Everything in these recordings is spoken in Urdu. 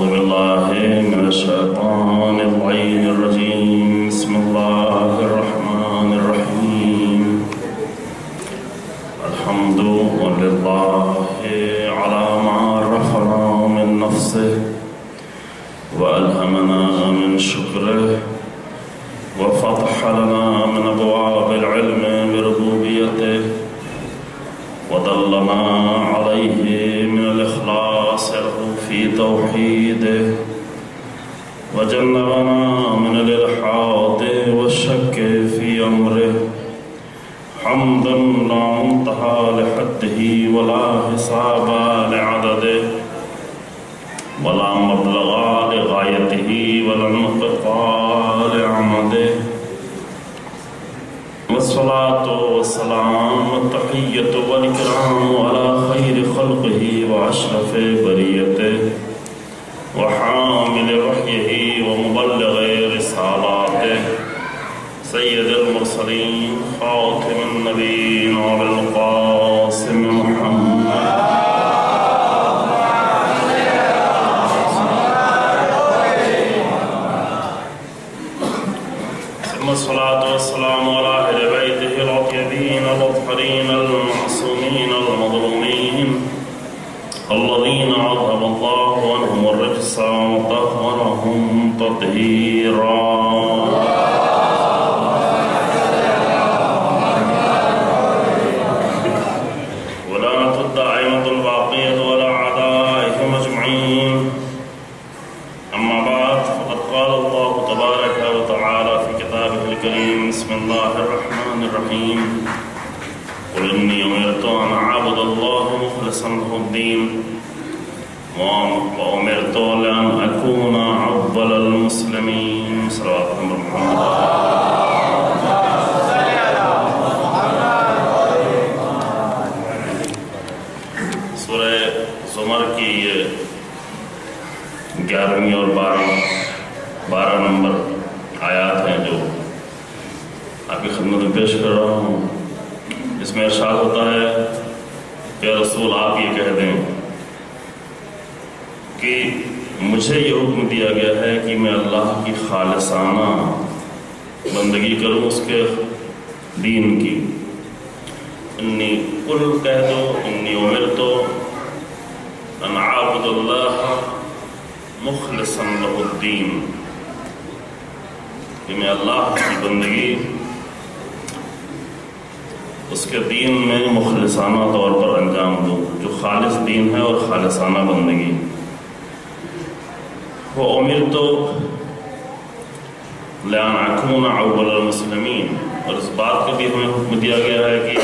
بالله من الشيطان اللعين الرجيم. بسم الله الرحمن الرحيم. الحمد لله على ما عرفنا من نفسه وألهمنا من شكره وفتح لنا من أبواب العلم بربوبيته ودلنا عليه من الإخلاص له في توحيده وجنبنا من الإلحاد والشك في أمره. حمدا لا منتهى لحده ولا حساب لعدده ولا مبلغ لغايته ولا انقطاع لعمده. والصلاة والسلام والتحية والإكرام على خير خلقه وأشرف بريته وحامل وحيه ومبلغ رسالاته سيد المرسلين خاتم النبيين والقاسم محمد. الصلاة والسلام على أهل بيته الأطيبين الأطهرين المعصومين المظلومين الذين عذب الله عنهم الرجس وطهرهم تطهيرا. ولعنة الدائمة الباقية على أعدائهم أجمعين. أما بعد، فقد قال الله تبارك وتعالى في كتابه الكريم: بسم الله الرحمن الرحيم. قل إني أمرت أن أعبد الله مخلصا له الدين وأمرت لأن أكون أول المسلمين. صلوات محمد. سورہ زمر کی یہ 11ویں اور 12 نمبر آیات ہیں جو آپ کی خدمت میں پیش کر رہا ہوں. اس میں ارشاد ہوتا ہے کہ رسول آپ یہ کہہ دیں کہ مجھے یہ حکم دیا گیا ہے کہ میں اللہ کی خالصانہ بندگی کروں، اس کے دین کی. انی قل کہہ دو انی امرت ان اعبد اللہ مخلصا لہ الدین، کہ میں اللہ کی بندگی اس کے دین میں مخلصانہ طور پر انجام دوں، جو خالص دین ہے اور خالصانہ بندگی. وَأُمِرْتُ لِأَنْ أَكُونَ أَوَّلَ الْمُسْلِمِينَ، اور اس بات کا بھی ہمیں حکم دیا گیا ہے کہ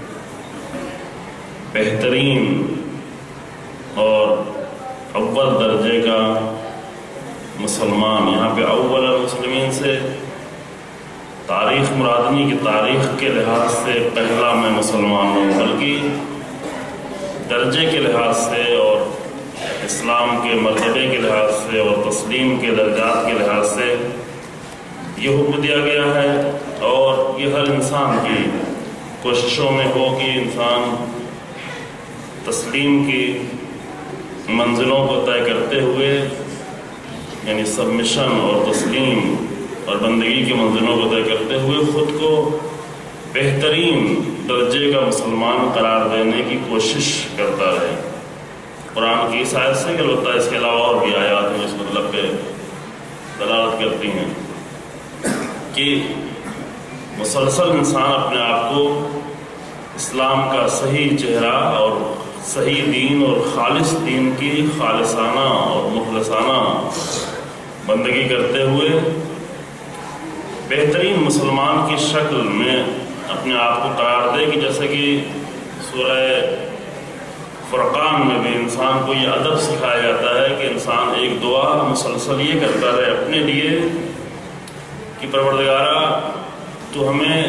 بہترین اور اول درجے کا مسلمان، یہاں پہ اول المسلمین سے تاریخ مراد نہیں کہ تاریخ کے لحاظ سے پہلا میں مسلمان ہوں، بلکہ درجے کے لحاظ سے اور اسلام کے مرتبے کے لحاظ سے اور تسلیم کے درجات کے لحاظ سے یہ حکم دیا گیا ہے. اور یہ ہر انسان کی کوششوں میں ہو کہ انسان تسلیم کی منزلوں کو طے کرتے ہوئے، یعنی سبمیشن اور تسلیم اور بندگی کی منزلوں کو طے کرتے ہوئے خود کو بہترین درجے کا مسلمان قرار دینے کی کوشش کرتا رہے. قرآن کی اس آیت سے کہ البتہ اس کے علاوہ اور بھی آیات ہیں اس مطلب پہ دلالت کرتی ہیں کہ مسلسل انسان اپنے آپ کو اسلام کا صحیح چہرہ اور صحیح دین اور خالص دین کی خالصانہ اور مخلصانہ بندگی کرتے ہوئے بہترین مسلمان کی شکل میں اپنے آپ کو قرار دے. کہ جیسے کہ سورہ فرقان میں بھی انسان کو یہ ادب سکھایا جاتا ہے کہ انسان ایک دعا مسلسل یہ کرتا رہے اپنے لیے کہ پروردگارہ تو ہمیں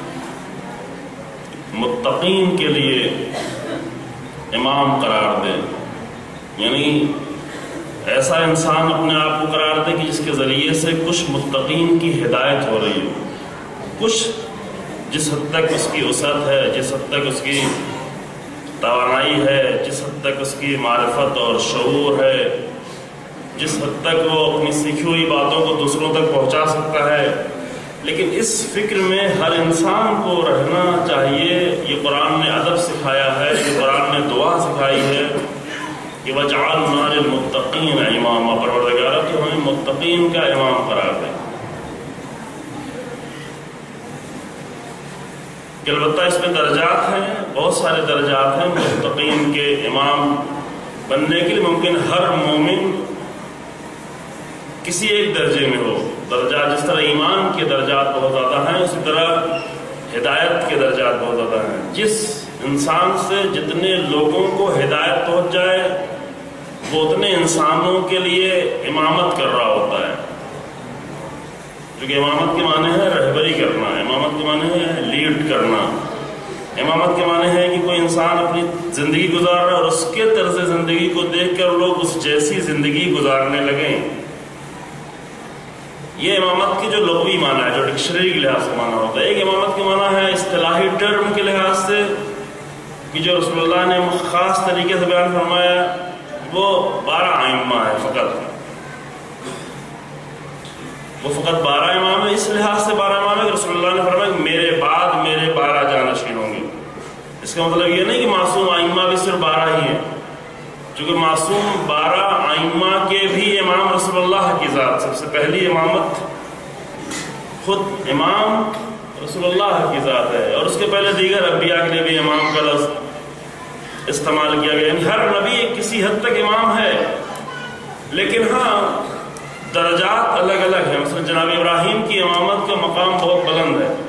متقین کے لیے امام قرار دے. یعنی ایسا انسان اپنے آپ کو قرار دے کہ جس کے ذریعے سے کچھ متقین کی ہدایت ہو رہی ہو، کچھ جس حد تک اس کی وسعت ہے، جس حد تک اس کی توانائی ہے، جس حد تک اس کی معرفت اور شعور ہے، جس حد تک وہ اپنی سیکھی ہوئی باتوں کو دوسروں تک پہنچا سکتا ہے، لیکن اس فکر میں ہر انسان کو رہنا چاہیے۔ یہ قرآن نے ادب سکھایا ہے، یہ قرآن نے دعا سکھائی ہے کہ وَجْعَلْنَا لِلْمُتَّقِينَ إِمَامًا، پروردگارہ تو ہمیں متقین کا امام قرار دے۔ کہ البتہ اس میں درجات ہیں، بہت سارے درجات ہیں متقین کے امام بننے کے لیے۔ ممکن ہر مومن کسی ایک درجے میں ہو، درجات جس طرح ایمان کے درجات بہت زیادہ ہیں، اسی طرح ہدایت کے درجات بہت زیادہ ہیں۔ جس انسان سے جتنے لوگوں کو ہدایت پہنچ جائے وہ اتنے انسانوں کے لیے امامت کر رہا ہوتا ہے، کیونکہ امامت کے معنی ہے رہبری کرنا، امامت کے معنی ہے لیڈ کرنا، امامت کے معنی ہے کہ کوئی انسان اپنی زندگی گزار رہا ہے اور اس کے طرز زندگی کو دیکھ کر لوگ اس جیسی زندگی گزارنے لگیں۔ یہ امامت کی جو لغوی معنی ہے، جو ڈکشنری کے لحاظ سے معنی ہوتا ہے۔ ایک امامت کے معنی ہے اصطلاحی ٹرم کے لحاظ سے کہ جو رسول اللہ نے خاص طریقے سے بیان فرمایا، وہ 12 ائمہ ہے فقط، وہ فقط 12 امام ہے۔ اس لحاظ سے 12 امام ہے کہ رسول اللہ نے فرمایا کہ میرے بعد میرے 12 جانشین ہوں گے۔ اس کا مطلب یہ نہیں کہ معصوم ائمہ بھی صرف 12 ہی ہیں، چونکہ معصوم 12 ائمہ کے بھی امام رسول اللہ کی ذات، سب سے پہلی امامت خود امام رسول اللہ کی ذات ہے، اور اس کے پہلے دیگر انبیاء کے لیے بھی امام کا لفظ استعمال کیا گیا۔ یعنی ہر نبی کسی حد تک امام ہے، لیکن ہاں درجات الگ الگ ہیں۔ مثلا جناب ابراہیم کی امامت کا مقام بہت بلند ہے،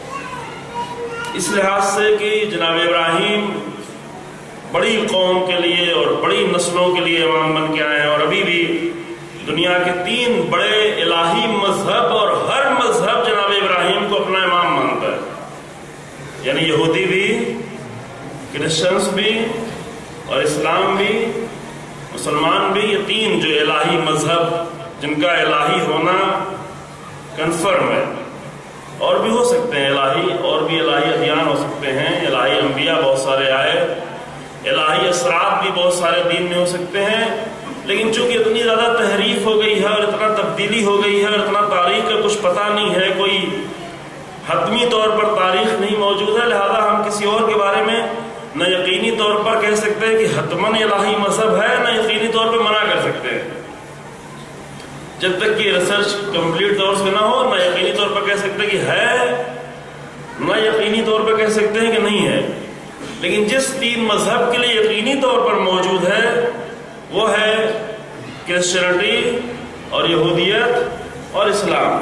اس لحاظ سے کہ جناب ابراہیم بڑی قوم کے لیے اور بڑی نسلوں کے لیے امام بن کے آئے ہیں، اور ابھی بھی دنیا کے 3 بڑے الہی مذہب اور ہر مذہب جناب ابراہیم کو اپنا امام مانتا ہے، یعنی یہودی بھی، کرسچنس بھی اور اسلام بھی، مسلمان بھی، یہ 3 جو الہی مذہب جن کا الہی ہونا کنفرم ہے، اور بھی ہو سکتے ہیں الہی، اور بھی الہی ادیان ہو سکتے ہیں، الہی انبیاء بہت سارے آئے، الہی اسرار بھی بہت سارے دین میں ہو سکتے ہیں، لیکن چونکہ اتنی زیادہ تحریف ہو گئی ہے اور اتنا تبدیلی ہو گئی ہے اور اتنا تاریخ کا کچھ پتہ نہیں ہے، کوئی حتمی طور پر تاریخ نہیں موجود ہے، لہذا ہم کسی اور کے بارے میں نہ یقینی طور پر کہہ سکتے ہیں کہ حتماً الہی مذہب ہے، نہ یقینی طور پر منع کر سکتے ہیں۔ جب تک کہ ریسرچ کمپلیٹ طور سے نہ ہو، نہ یقینی طور پر کہہ سکتے کہ ہے، نہ یقینی طور پر کہہ سکتے ہیں کہ نہیں ہے۔ لیکن جس 3 مذہب کے لیے یقینی طور پر موجود ہے وہ ہے کرسچینٹی اور یہودیت اور اسلام۔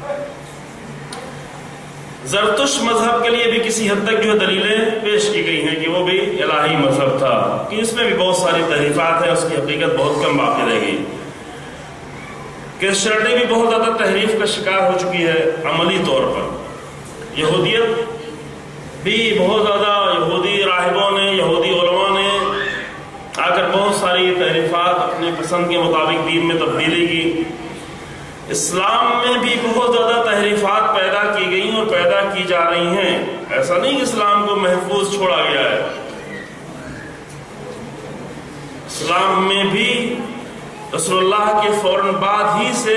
زرتش مذہب کے لیے بھی کسی حد تک جو دلیلیں پیش کی گئی ہیں کہ وہ بھی الہی مذہب تھا، کہ اس میں بھی بہت ساری تحریفات ہیں، اس کی حقیقت بہت کم باقی رہ گئی۔ کرسچینٹی بھی بہت زیادہ تحریف کا شکار ہو چکی ہے عملی طور پر۔ یہودیت بھی بہت زیادہ، یہودی راہبوں نے، یہودی علماء نے آ کر بہت ساری تحریفات اپنے پسند کے مطابق دین میں تبدیلی کی۔ اسلام میں بھی بہت زیادہ تحریفات پیدا کی گئی اور پیدا کی جا رہی ہیں۔ ایسا نہیں کہ اسلام کو محفوظ چھوڑا گیا ہے، اسلام میں بھی رسول اللہ کے فوراً بعد ہی سے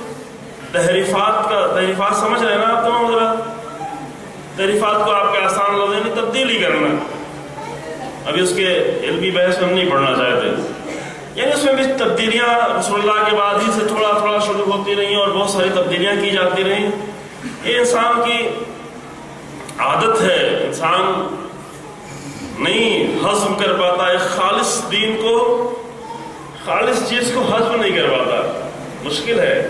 تحریفات سمجھ رہے ہیں نا آپ تمام حضرات؟ تحریفات کو آپ کے آسان لفظ نہیں، تبدیلی کرنا۔ ابھی اس کے علمی بحث ہم نہیں پڑھنا چاہتے، یعنی اس میں بھی تبدیلیاں رسول اللہ کے بعد ہی سے تھوڑا تھوڑا شروع ہوتی رہیں اور بہت ساری تبدیلیاں کی جاتی رہیں۔ یہ انسان کی عادت ہے، انسان نہیں ہضم کر پاتا ایک خالص دین کو، خالص چیز کو ہضم نہیں کر پاتا، مشکل ہے۔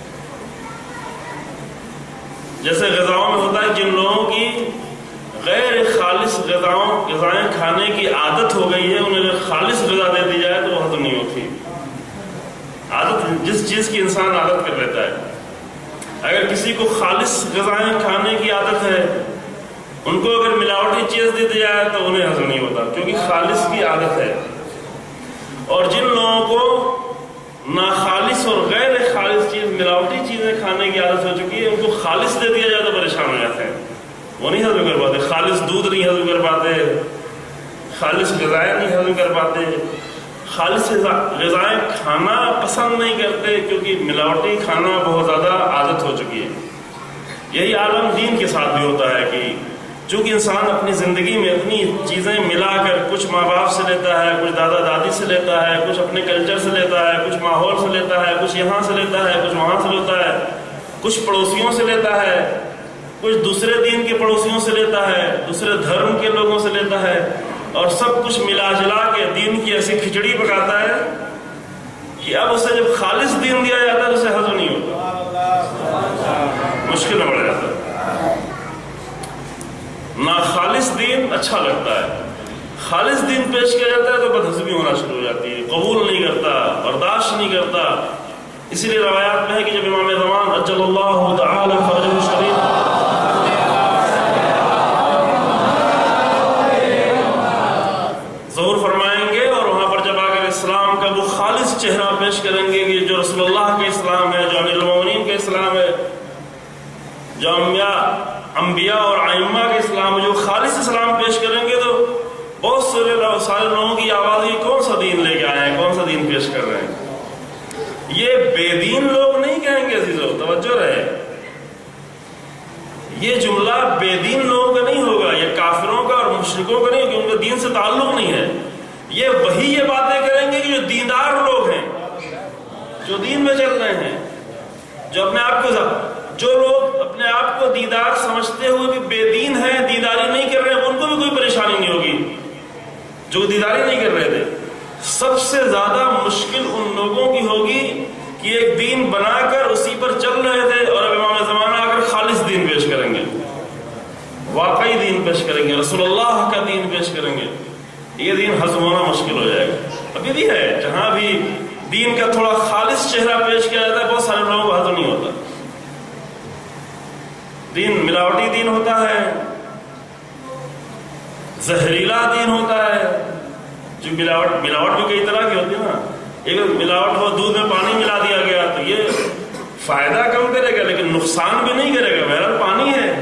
جیسے غذاؤں میں ہوتا ہے، جن لوگوں کی غیر خالص غذائیں کھانے کی عادت ہو گئی ہے، انہیں اگر خالص غذا دے دی جائے تو وہ ہضم نہیں ہوتی۔ عادت جس چیز کی انسان عادت کر لیتا ہے، اگر کسی کو خالص غذائیں کھانے کی عادت ہے، ان کو اگر ملاوٹی چیز دے دی جائے تو انہیں ہضم نہیں ہوتا، کیونکہ خالص کی عادت ہے۔ اور جن لوگوں کو ناخالص اور غیر خالص چیز، ملاوٹی چیزیں کھانے کی عادت ہو چکی ہے، ان کو خالص دے دیا جائے تو پریشان ہو جاتے ہیں، وہ نہیں ہضم کر پاتے، خالص دودھ نہیں ہضم کر پاتے، خالص غذائیں نہیں ہضم کر پاتے، خالص غذائیں کھانا پسند نہیں کرتے کیونکہ ملاوٹی کھانا بہت زیادہ عادت ہو چکی ہے. یہی عالم دین کے ساتھ بھی ہوتا ہے کہ چونکہ انسان اپنی زندگی میں اتنی چیزیں ملا کر کچھ ماں باپ سے لیتا ہے, کچھ دادا دادی سے لیتا ہے, کچھ اپنے کلچر سے لیتا ہے, کچھ ماحول سے لیتا ہے, کچھ یہاں سے لیتا ہے, کچھ وہاں سے لیتا ہے, کچھ پڑوسیوں سے لیتا ہے, کچھ دوسرے دین کے پڑوسیوں سے لیتا ہے, دوسرے دھرم کے لوگوں سے لیتا ہے, اور سب کچھ ملا جلا کے دین کی ایسی کھچڑی پکاتا ہے کہ اب اسے جب خالص دین دیا جاتا ہے اسے ہضم نہیں ہوتا, مشکل میں پڑ جاتا ہے. نا خالص دین اچھا لگتا ہے, خالص دین پیش کیا جاتا ہے تو بدہضمی ہونا شروع ہو جاتی ہے, قبول نہیں کرتا, برداشت نہیں کرتا. اسی لیے روایات میں ہے کہ جب امام زمان اجل اللہ تعالی فرجہ الشریف ظہور فرمائیں گے اور وہاں پر جب آ کر اسلام کا وہ خالص چہرہ پیش کریں گے کہ جو رسول اللہ کے اسلام ہے, جو امیر المومنین کے اسلام ہے, جو انبیاء اور ائمہ کے اسلام ہے, جو خالص اسلام پیش کریں گے تو بہت سارے لوگوں کی آواز یہ کون سا دین لے کے آئے ہیں, کون سا دین پیش کر رہے ہیں. یہ بے دین لوگ نہیں کہیں گے عزیزو, توجہ رہے, یہ جملہ بے دین لوگوں کا نہیں ہوگا, یہ کافروں کا اور مشرکوں کا نہیں ہوگا, ان کا دین سے تعلق نہیں ہے. یہ وہی یہ باتیں کریں گے کہ جو دیندار لوگ ہیں, جو دین میں چل رہے ہیں, جو اپنے آپ کو جو لوگ اپنے آپ کو دیندار سمجھتے ہوئے بھی بے دین ہیں, دینداری نہیں کر رہے ہیں, ان کو بھی کوئی پریشانی نہیں ہوگی. جو دینداری نہیں کر رہے تھے, سب سے زیادہ مشکل ان لوگوں کی ہوگی کہ ایک دین بنا کر اسی پر چل رہے تھے اور اب امام زمانہ آ کر خالص دین پیش کریں گے, واقعی دین پیش کریں گے, رسول اللہ کا دین پیش کریں گے. یہ دین ہضم ہونا مشکل ہو جائے گا. ابھی بھی ہے جہاں بھی دین کا تھوڑا خالص چہرہ پیش کیا جاتا ہے بہت سارے لوگوں کو ہضم نہیں ہوتا. دین ملاوٹی دین ہوتا ہے, زہریلا دین ہوتا ہے. جو ملاوٹ بھی کئی طرح کی ہوتی ہے نا, ایک ملاوٹ ہو دودھ میں پانی ملا دیا گیا تو یہ فائدہ کم کرے گا لیکن نقصان بھی نہیں کرے گا, بہرحال پانی ہے,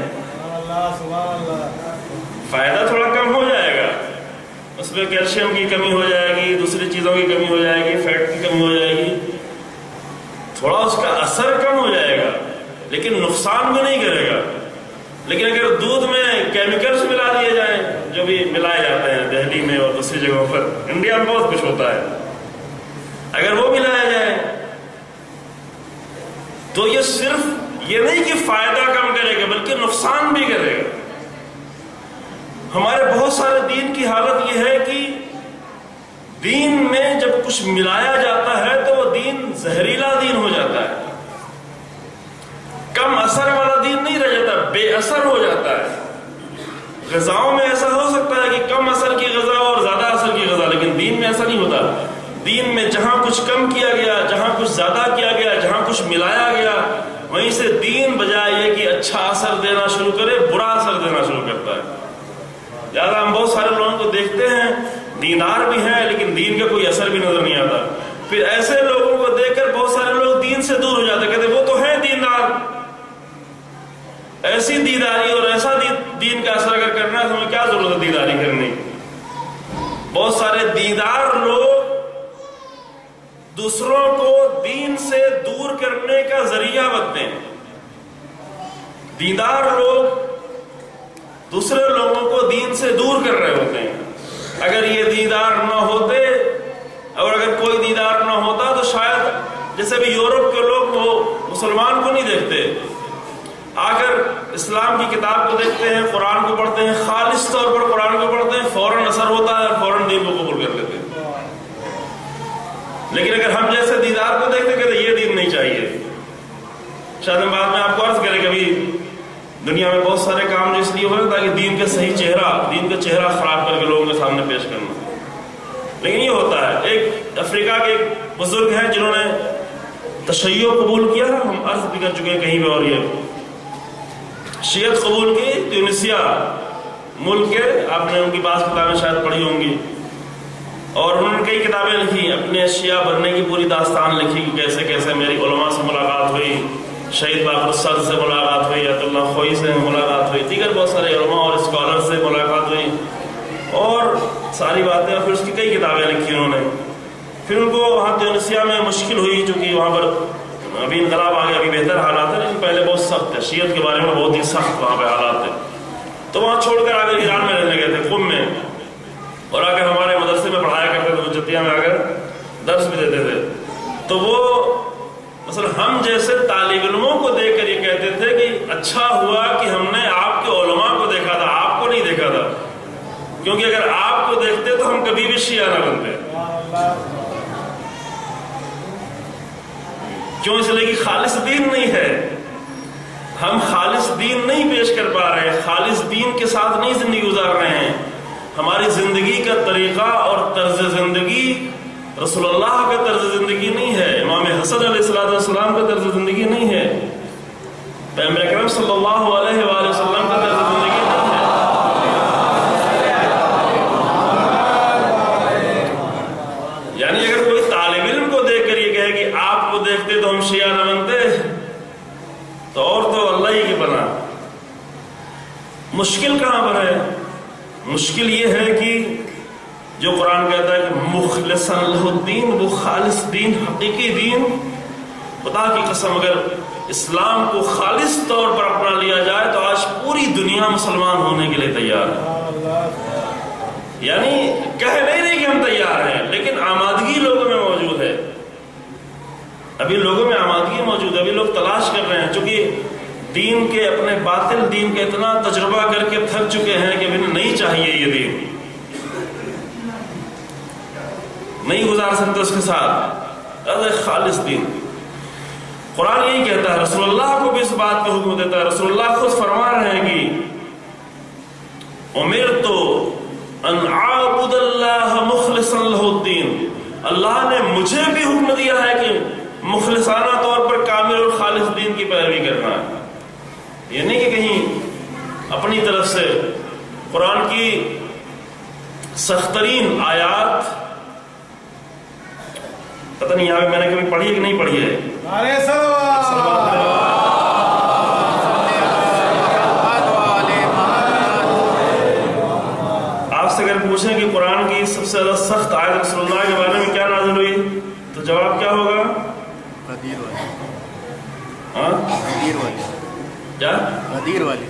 فائدہ تھوڑا کم ہو جائے گا, اس میں کیلشیم کی کمی ہو جائے گی, دوسری چیزوں کی کمی ہو جائے گی, فیٹ کی کمی ہو جائے گی, تھوڑا اس کا اثر کم ہو جائے گا لیکن نقصان بھی نہیں کرے گا. لیکن اگر دودھ میں کیمیکلز ملا دیے جائیں, جو بھی ملائے جاتے ہیں دہلی میں اور دوسری جگہوں پر, انڈیا میں بہت کچھ ہوتا ہے, اگر وہ ملایا جائے تو یہ صرف یہ نہیں کہ فائدہ کم کرے گا بلکہ نقصان بھی کرے گا. ہمارے بہت سارے دین کی حالت یہ ہے کہ دین میں جب کچھ ملایا جاتا ہے تو وہ دین زہریلا دین ہو جاتا ہے, کم اثر والا دین نہیں رہ جاتا, بے اثر ہو جاتا ہے. غذاؤں میں ایسا ہو سکتا ہے کہ کم اثر کی غذا اور زیادہ اثر کی غذا, لیکن دین میں ایسا نہیں ہوتا. دین میں جہاں کچھ کم کیا گیا, جہاں کچھ زیادہ کیا گیا, جہاں کچھ ملایا گیا, وہیں سے دین بجائے یہ کہ اچھا اثر دینا شروع کرے برا اثر دینا شروع کرتا ہے. لہٰذا ہم بہت سارے لوگوں کو دیکھتے ہیں دیندار بھی ہیں لیکن دین کا کوئی اثر بھی نظر نہیں آتا. پھر ایسے لوگوں کو دیکھ کر بہت سارے لوگ دین سے دور ہو جاتے, کہتے وہ تو ہیں دیندار. ایسی دینداری اور ایسا دین کا اثر اگر کرنا ہے تو ہمیں کیا ضرورت ہے دینداری کرنے کی. بہت سارے دیندار لوگ دوسروں کو دین سے دور کرنے کا ذریعہ بنتے ہیں. دیندار لوگ دوسرے لوگوں کو دین سے دور کر رہے ہوتے ہیں. اگر یہ دیندار نہ ہوتے اور اگر کوئی دیندار نہ ہوتا تو شاید جیسے بھی یورپ کے لوگ وہ مسلمان کو نہیں دیکھتے, آ کر اسلام کی کتاب کو دیکھتے ہیں, قرآن کو پڑھتے ہیں, خالص طور پر قرآن کو پڑھتے ہیں, فوراً اثر ہوتا ہے اور فوراً دین کو قبول کر لیتے ہیں. لیکن اگر ہم جیسے دیندار کو دیکھتے کہتے یہ دین نہیں چاہیے. شاید بعد میں آپ کو عرض کریں کبھی دنیا میں بہت سارے کام جو اس لیے ہو رہے تاکہ دین کا صحیح چہرہ, دین کا چہرہ خراب کر کے لوگوں کے سامنے پیش کرنا. لیکن یہ ہوتا ہے. ایک افریقہ کے ایک بزرگ ہیں جنہوں نے تشیع قبول کیا, ہم عرض بھی کر چکے ہیں کہیں بھی, اور یہ شیعت قبول کی. ٹیونسیا ملک کے, آپ نے ان کی بعض کتابیں شاید پڑھی ہوں گی, اور انہوں نے کئی کتابیں لکھی, اپنے شیعہ بننے کی پوری داستان لکھی کہ کیسے کیسے میری علماء سے ملاقات ہوئی, شہید باقر الصدر سے ملاقات ہوئی, ایت اللہ خوئی سے ملاقات ہوئی, دیگر بہت سارے علماء اور اسکالر سے ملاقات ہوئی, اور ساری باتیں, اور پھر اس کی کئی کتابیں لکھی انہوں نے. پھر ان کو وہاں تیونسیا میں مشکل ہوئی، چونکہ وہاں پر ابھی انقلاب آ گیا، ابھی بہتر حالات ہیں، لیکن پہلے بہت سخت ہے، شیعت کے بارے میں بہت ہی سخت وہاں پہ حالات ہیں. تو وہاں چھوڑ کر آ کر ایران میں رہنے گئے تھے، قم میں، اور آ کر ہمارے مدرسے میں پڑھایا کرتے تھے، حجتیہ میں آ کر درس بھی دیتے تھے. تو وہ مثلا ہم جیسے طالب علموں کو دیکھ کر یہ کہتے تھے کہ اچھا ہوا کہ ہم نے آپ کے علماء کو دیکھا تھا، آپ کو نہیں دیکھا تھا، کیونکہ اگر آپ کو دیکھتے تو ہم کبھی بھی شیعہ نہ بنتے. کیوں؟ اس لیے کہ خالص دین نہیں ہے، ہم خالص دین نہیں پیش کر پا رہے ہیں، خالص دین کے ساتھ نہیں زندگی گزار رہے ہیں. ہماری زندگی کا طریقہ اور طرز زندگی رسول اللہ کا طرز زندگی نہیں ہے، امام حسن علیہ السلام کا طرز زندگی نہیں ہے، پیغمبر اکرم صلی اللہ علیہ وآلہ وسلم کا طرز زندگی نہیں ہے. یعنی اگر کوئی طالب علم کو دیکھ کر یہ کہے کہ آپ کو دیکھتے تو ہم شیعہ نہ بنتے، تو اور تو اللہ ہی کی بنا. مشکل کہاں پر ہے؟ مشکل یہ ہے کہ جو قرآن کہتا ہے کہ مخلصا لہ الدین، وہ خالص دین، حقیقی دین. خدا کی قسم اگر اسلام کو خالص طور پر اپنا لیا جائے تو آج پوری دنیا مسلمان ہونے کے لیے تیار ہے. یعنی کہہ نہیں رہی کہ ہم تیار ہیں، لیکن آمادگی لوگوں میں موجود ہے، ابھی لوگوں میں آمادگی موجود ہے، ابھی لوگ تلاش کر رہے ہیں، چونکہ دین کے اپنے باطل دین کے اتنا تجربہ کر کے تھک چکے ہیں کہ انہیں نہیں چاہیے، یہ دین نہیں گزار سکتے اس کے ساتھ. خالص دین قرآن یہی کہتا ہے، رسول اللہ کو بھی اس بات کا حکم دیتا ہے. رسول اللہ خود فرما رہے ہیں کہ امرت ان اعبد اللہ مخلصا لہ الدین، اللہ نے مجھے بھی حکم دیا ہے کہ مخلصانہ طور پر کامل اور خالص دین کی پیروی کرنا ہے. یہ نہیں کہ کہیں اپنی طرف سے قرآن کی سخت ترین آیات، پتہ نہیں یہاں پہ میں نے کبھی پڑھی ہے کہ نہیں پڑھی ہے، آپ سے اگر پوچھیں کہ قرآن کی سب سے زیادہ سخت آیت رسول اللہ کے بارے میں کیا نازل ہوئی تو جواب کیا ہوگا؟ غدیر والی. ہاں غدیر والی. کیا؟ غدیر والی.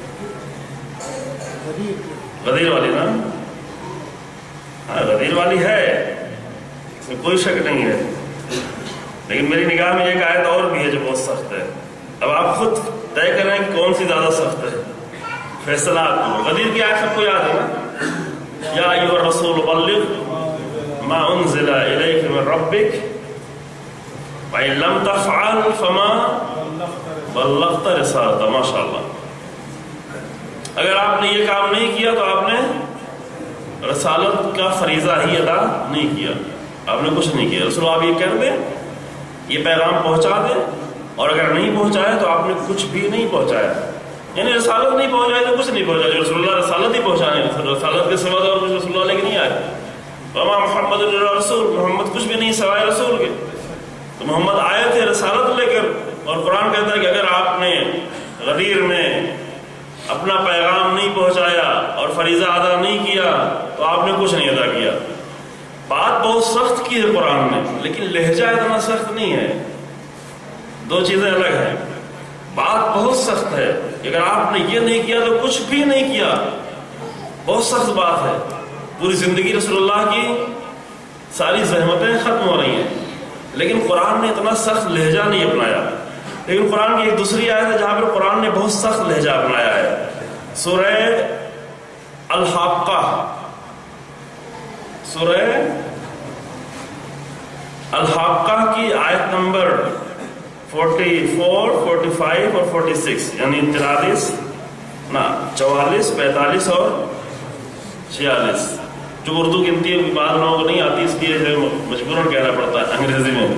غدیر والی نا؟ ہاں غدیر والی ہے، اس میں کوئی شک نہیں ہے، لیکن میری نگاہ میں ایک آیت اور بھی ہے جو بہت سخت ہے. اب آپ خود طے کریں کہ کون سی زیادہ سخت ہے، فیصلہ آپ کو. غدیر کی آیت سب کو یاد ہے نا؟ یا ایھا الرسول بلغ ما انزل الیک من ربک وَإِن لَمْ تَفْعَلْ فَمَا بَلَّغْتَ رِسَالَتَهُ. ماشاء اللہ. اگر آپ نے یہ کام نہیں کیا تو آپ نے رسالت کا فریضہ ہی ادا نہیں کیا، آپ نے کچھ نہیں کیا. رسول آپ یہ کہہ دیں، یہ پیغام پہنچا دیں، اور اگر نہیں پہنچایا تو آپ نے کچھ بھی نہیں پہنچایا. یعنی رسالت نہیں پہنچائی تو کچھ نہیں پہنچایا. جو رسول اللہ رسالت ہی پہنچانے، رسالت کے سوا اور کچھ رسول اللہ لے کے نہیں آئے. وَمَا مُحَمَّدٌ إِلَّا رَسُولٌ، محمد کچھ بھی نہیں سوائے رسول کے. تو محمد آئے تھے رسالت لے کر، اور قرآن کہتا ہے کہ اگر آپ نے غدیر میں اپنا پیغام نہیں پہنچایا اور فریضہ ادا نہیں کیا تو آپ نے کچھ نہیں ادا کیا. بات بہت سخت کی ہے قرآن نے، لیکن لہجہ اتنا سخت نہیں ہے، دو چیزیں الگ ہیں. بات بہت سخت ہے، اگر آپ نے یہ نہیں کیا تو کچھ بھی نہیں کیا، بہت سخت بات ہے. پوری زندگی رسول اللہ کی ساری زحمتیں ختم ہو رہی ہیں، لیکن قرآن نے اتنا سخت لہجہ نہیں اپنایا. لیکن قرآن کی ایک دوسری آیت ہے جہاں پر قرآن نے بہت سخت لہجہ اپنایا ہے، سورہ الحاقہ. سورہ الحاقہ کی آیت نمبر 44، 45 اور 46، یعنی 43، 44، 45 اور 46. جو اردو گنتی بعض لوگوں کو نہیں آتی، اس لیے جو مجبوراً کہنا پڑتا ہے انگریزی میں.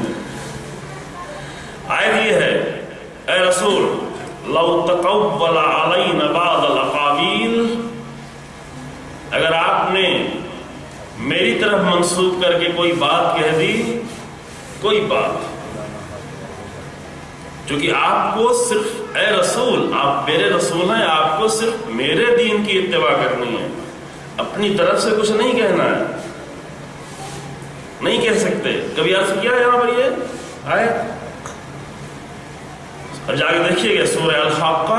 آیت یہ ہے، اے رسول لو تقبل علینا بعض الاقاویل، اگر آپ نے میری طرف منسوب کر کے کوئی بات کہہ دی، کوئی بات، چونکہ آپ کو صرف، اے رسول آپ میرے رسول ہیں، آپ کو صرف میرے دین کی اتباع کرنی ہے، اپنی طرف سے کچھ نہیں کہنا ہے. نہیں کہہ سکتے. کبھی عرض کیا یہاں پر یہ آئے؟ اب جا کے دیکھیے گا سورہ الحاقہ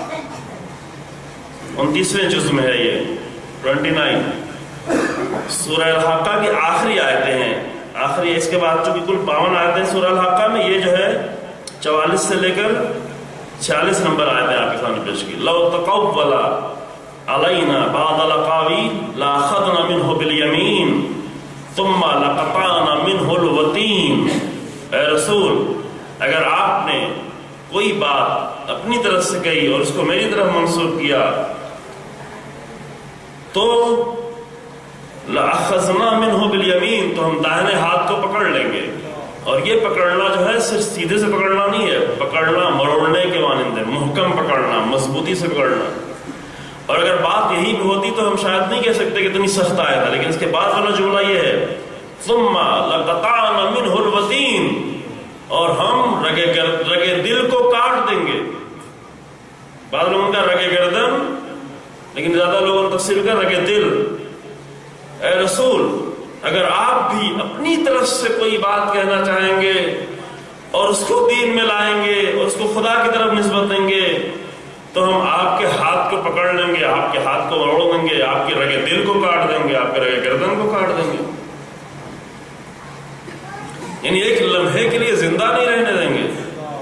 29ویں جز میں ہے یہ 29. سورہ الحاقہ کی آخری آیتیں ہیں. آخری اس کے بعد چونکہ کل 52 آیتیں سورہ الحاقہ میں، یہ جو ہے 44 سے لے کر 46 نمبر آیتیں آپ کے سامنے پیش کی. لو تقول علینا بعض الاقاویل لاخذنا منه بالیمین ثم لقطعنا منه الوتین. اے رسول، اگر آپ نے کوئی بات اپنی طرف سے کہی اور اس کو میری طرف منسوب کیا تو لأخذنا منه بالیمین، تو ہم دائنے ہاتھ کو پکڑ لیں گے. اور یہ پکڑنا جو ہے صرف سیدھے سے پکڑنا نہیں ہے، پکڑنا مروڑنے کے مانند ہے، محکم پکڑنا، مضبوطی سے پکڑنا. اور اگر بات یہی بھی ہوتی تو ہم شاید نہیں کہہ سکتے کہ اتنی سخت آیا تھا، لیکن اس کے بعد والا جملہ یہ ہے ثم لقطعنا منه الوتین، اور ہم رگے دل کو کاٹ دیں گے. بعض لوگوں کا رگے گردن، لیکن زیادہ لوگوں نے تفسیر کا رگے دل. اے رسول، اگر آپ بھی اپنی طرف سے کوئی بات کہنا چاہیں گے اور اس کو دین میں لائیں گے اور اس کو خدا کی طرف نسبت دیں گے تو ہم آپ کے ہاتھ کو پکڑ لیں گے، آپ کے ہاتھ کو مروڑ دیں گے، آپ کے رگے دل کو کاٹ دیں گے، آپ کے رگے گردن کو کاٹ دیں گے. یعنی ایک لمحے کے لیے زندہ نہیں رہنے دیں گے.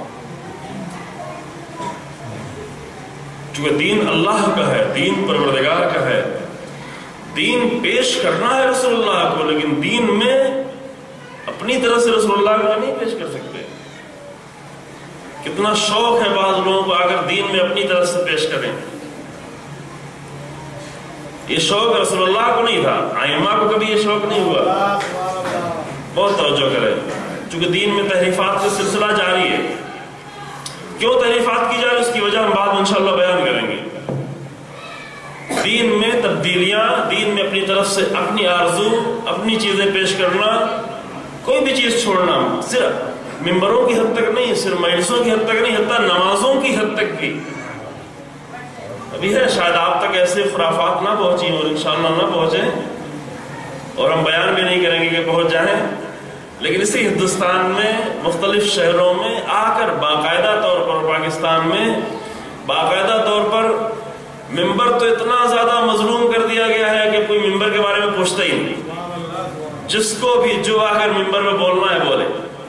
چونکہ دین اللہ کا ہے، دین پروردگار کا ہے، دین پیش کرنا ہے رسول اللہ کو، لیکن دین میں اپنی طرف سے رسول اللہ کو نہیں پیش کر سکتے. کتنا شوق ہے بعض لوگوں کو اگر دین میں اپنی طرف سے پیش کریں. یہ شوق رسول اللہ کو نہیں تھا، ائمہ کو کبھی یہ شوق نہیں ہوا. بہت توجہ کریں، چونکہ دین میں تحریفات کا سلسلہ جاری ہے. کیوں تحریفات کی جا رہی اس کی وجہ ہم بعد میں انشاءاللہ بیان کریں گے. دین میں تبدیلیاں، دین میں اپنی طرف سے اپنی آرزو، اپنی چیزیں پیش کرنا، کوئی بھی چیز چھوڑنا، صرف ممبروں کی حد تک نہیں، صرف مجلسوں کی حد تک نہیں، حتیٰ نمازوں کی حد تک بھی. ابھی ہے شاید آپ تک ایسے خرافات نہ پہنچی اور انشاءاللہ نہ پہنچیں، اور ہم بیان بھی نہیں کریں گے کہ پہنچ جائیں، لیکن اسی ہندوستان میں مختلف شہروں میں آ کر باقاعدہ طور پر، پاکستان میں باقاعدہ طور پر ممبر تو اتنا زیادہ مظلوم کر دیا گیا ہے کہ کوئی ممبر کے بارے میں پوچھتا ہی نہیں. جس کو بھی جو آ کر ممبر میں بولنا ہے بولے.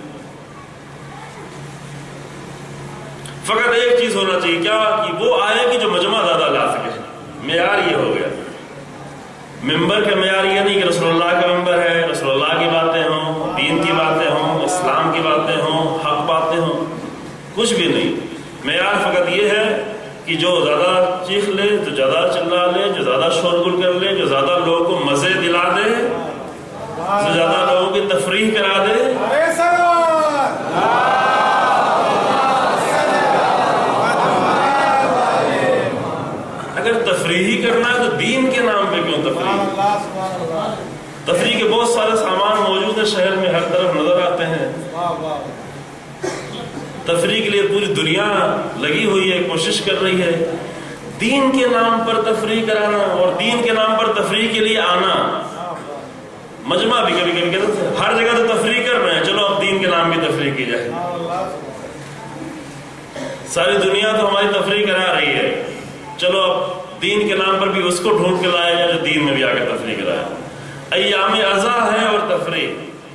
فقط ایک چیز ہونا چاہیے، کیا کہ وہ آئے کہ جو مجمع زیادہ لا سکے. معیار یہ ہو گیا. ممبر کا معیار یہ نہیں کہ رسول اللہ کا ممبر ہے، رسول اللہ کی باتیں ہوں، دین کی باتیں ہوں، اسلام کی باتیں ہوں، حق باتیں ہوں، کچھ بھی نہیں. معیار فقط یہ ہے کہ جو زیادہ چیخ لے، جو زیادہ چلا لے، جو زیادہ شور گل کر لے، جو زیادہ لوگوں کو مزے دلا دے، جو زیادہ لوگوں کی تفریح کرا دے. اگر تفریحی کرنا ہے تو دین کے نام پہ کیوں تفریح؟ تفریح کے بہت سارے سامان موجود ہیں شہر میں، ہر طرف نظر آتے ہیں. تفریح کے لیے پوری دنیا لگی ہوئی ہے، کوشش کر رہی ہے. دین کے نام پر تفریح کرانا اور دین کے نام پر تفریح کے لیے آنا. مجمع بھی کبھی کبھی کہتے ہیں ہر جگہ تو تفریح کر رہے ہیں، چلو اب دین کے نام بھی تفریح کی جائے. ساری دنیا تو ہماری تفریح کرا رہی ہے، چلو اب دین کے نام پر بھی اس کو ڈھونڈ کے لایا جائے جو دین میں بھی آ کے تفریح کرائے. ایام عزا ہے اور تفریح،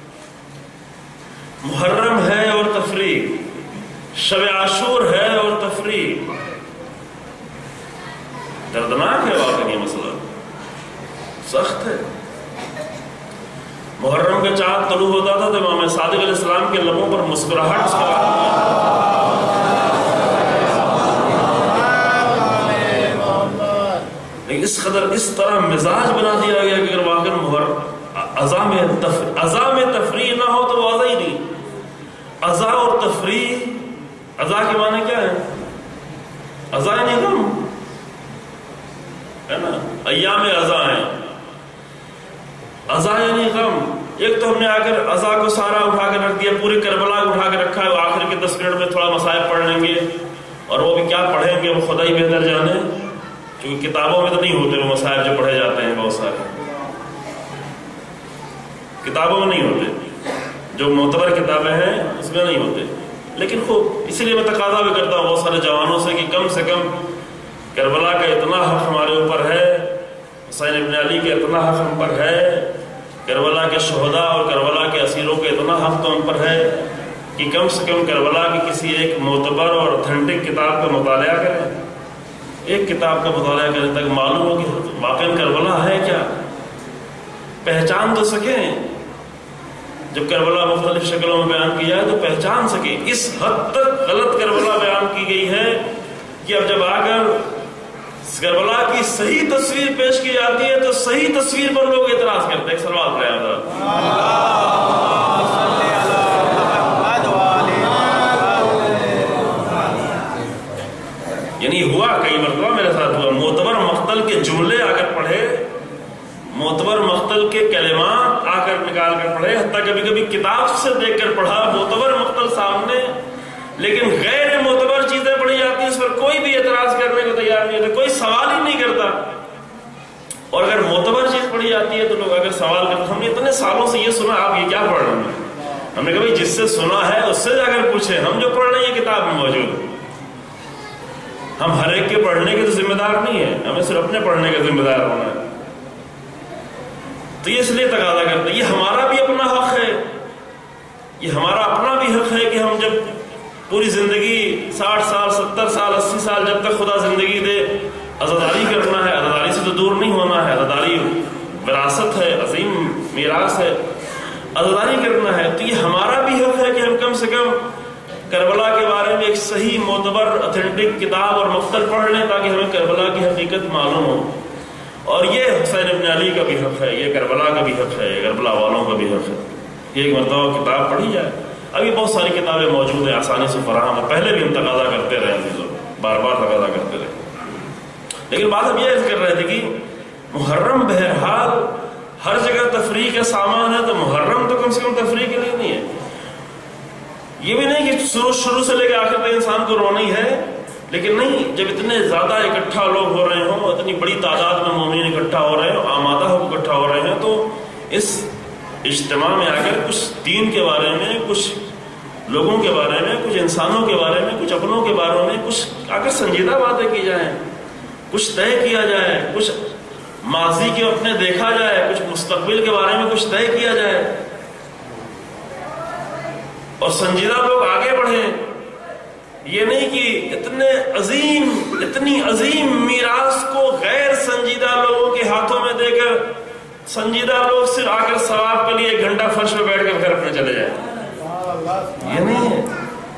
محرم ہے اور تفریح، شب عاشور ہے اور تفریح. دردناک ہے واقعی یہ مسئلہ، سخت ہے. محرم کا چاند طلوع ہوتا تھا تو امام صادق علیہ السلام کے لبوں پر مسکراہٹ اس کا لیکن اس قدر اس طرح مزاج بنا دیا گیا کہ اگر واقعی عزا میں تفریح نہ ہو تو وہ عزا ہی نہیں. عزا اور تفریح، عزا کے معنی کیا ہے؟ عزا یعنی غم ہے نا. ایام عزا ہیں، عزا یعنی غم. ایک تو ہم نے آ کر عزا کو سارا اٹھا کر رکھ دیا، پورے کربلا اٹھا کے رکھا ہے. آخر کے 10 منٹ میں تھوڑا مصائب پڑھ لیں گے، اور وہ بھی کیا پڑھیں گے وہ خدا ہی بہتر جانے، کیونکہ کتابوں میں تو نہیں ہوتے وہ مصائب جو پڑھے جاتے ہیں بہت سارے. کتابوں میں نہیں ہوتے، جو معتبر کتابیں ہیں اس میں نہیں ہوتے. لیکن خوب، اسی لیے میں تقاضا بھی کرتا ہوں بہت سارے جوانوں سے کہ کم سے کم کربلا کا اتنا حق ہمارے اوپر ہے، حسین ابن علی کا اتنا حق ہم پر ہے، کربلا کے شہداء اور کربلا کے اسیروں کا اتنا حق تو ہم پر ہے کہ کم سے کم کربلا کی کسی ایک معتبر اور اوتھینٹک کتاب کا مطالعہ کریں. ایک کتاب کا مطالعہ کریں تاکہ معلوم ہو کہ واقعی کربلا ہے کیا، پہچان تو سکیں. جب کربلا مختلف شکلوں میں بیان کیا ہے تو پہچان سکیں. اس حد تک غلط کربلا بیان کی گئی ہے کہ اب جب آ کر کربلا کی صحیح تصویر پیش کی جاتی ہے تو صحیح تصویر پر لوگ اعتراض کرتے ہیں. صلوات پڑھیں حضرات. یعنی ہوا کئی مرتبہ میرے ساتھ ہوا، معتبر مقتل کے جملے آ کر پڑھے، معتبر مقتل کے کلمات آ کر نکال کر پڑھے، حتیٰ کبھی کبھی کتاب سے دیکھ کر پڑھا، معتبر مقتل سامنے، لیکن غیر معتبر چیزیں پڑھی جاتی ہیں، اس پر کوئی بھی اعتراض کرنے کو تیار نہیں ہوتا، کوئی سوال ہی نہیں کرتا. اور اگر معتبر چیز پڑھی جاتی ہے تو لوگ اگر سوال کرتے، ہم نے اتنے سالوں سے یہ سنا، آپ یہ کیا پڑھ رہے ہیں؟ ہم نے کہا بھائی جس سے سنا ہے اس سے جا کر پوچھیں، ہم جو پڑھ رہے ہیں یہ کتاب میں موجود. ہم ہر ایک کے پڑھنے کے تو ذمہ دار نہیں ہیں، ہمیں صرف اپنے پڑھنے کا ذمہ دار ہونا ہے. تو یہ اس لیے تقاضا کرتے ہیں، یہ ہمارا بھی اپنا حق ہے، یہ ہمارا اپنا بھی حق ہے کہ ہم جب پوری زندگی 60 سال 70 سال 80 سال جب تک خدا زندگی دے عزاداری کرنا ہے، عزاداری سے تو دور نہیں ہونا ہے، عزاداری وراثت ہے، عظیم میراث ہے، عزاداری کرنا ہے. تو یہ ہمارا بھی حق ہے کہ ہم کم سے کم کربلا کے بارے میں ایک صحیح معتبر اتھینٹک کتاب اور مقتل پڑھ لیں تاکہ ہمیں کربلا کی حقیقت معلوم ہو. اور یہ حسین ابن علی کا بھی حق ہے، یہ کربلا کا بھی حق ہے، یہ کربلا والوں کا بھی حق ہے. ایک مرتبہ کتاب پڑھی جائے. ابھی بہت ساری کتابیں موجود ہیں، آسانی سے فراہم ہے، پہلے بھی ہم تقاضا کرتے رہے ہیں، بار بار تقاضا کرتے رہے. لیکن بات ہم یہ عرض کر رہے تھے کہ محرم بہرحال ہر جگہ تفریح کا سامان ہے، تو محرم تو کم سے کم تفریح کے لیے نہیں ہے. یہ بھی نہیں کہ شروع سے لے کے آخر تک انسان کو رونا ہی ہے، لیکن نہیں، جب اتنے زیادہ اکٹھا لوگ ہو رہے ہوں، اتنی بڑی تعداد میں مومنین اکٹھا ہو رہے ہیں، آمادہ ہو اکٹھا ہو رہے ہیں، تو اس اجتماع میں آ کر کچھ دین کے بارے میں، کچھ لوگوں کے بارے میں، کچھ انسانوں کے بارے میں، کچھ اپنوں کے بارے میں کچھ آ کر سنجیدہ باتیں کی جائیں، کچھ طے کیا جائے، کچھ ماضی کے اپنے دیکھا جائے، کچھ مستقبل کے بارے میں کچھ طے کیا جائے، اور سنجیدہ لوگ آگے بڑھیں. یہ نہیں کہ اتنی عظیم میراث کو غیر سنجیدہ لوگوں کے ہاتھوں میں دے کر سنجیدہ لوگ صرف آ کر ثواب کے لیے 1 گھنٹہ فرش پہ بیٹھ کر گھر اپنے چلے جائیں. یہ نہیں ہے.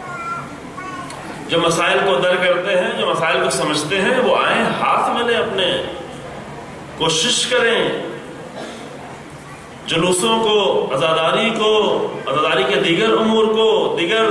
جو مسائل کو در کرتے ہیں، جو مسائل کو سمجھتے ہیں، وہ آئیں، ہاتھ ملیں، اپنے کوشش کریں، جلوسوں کو، عزاداری کے دیگر امور کو، دیگر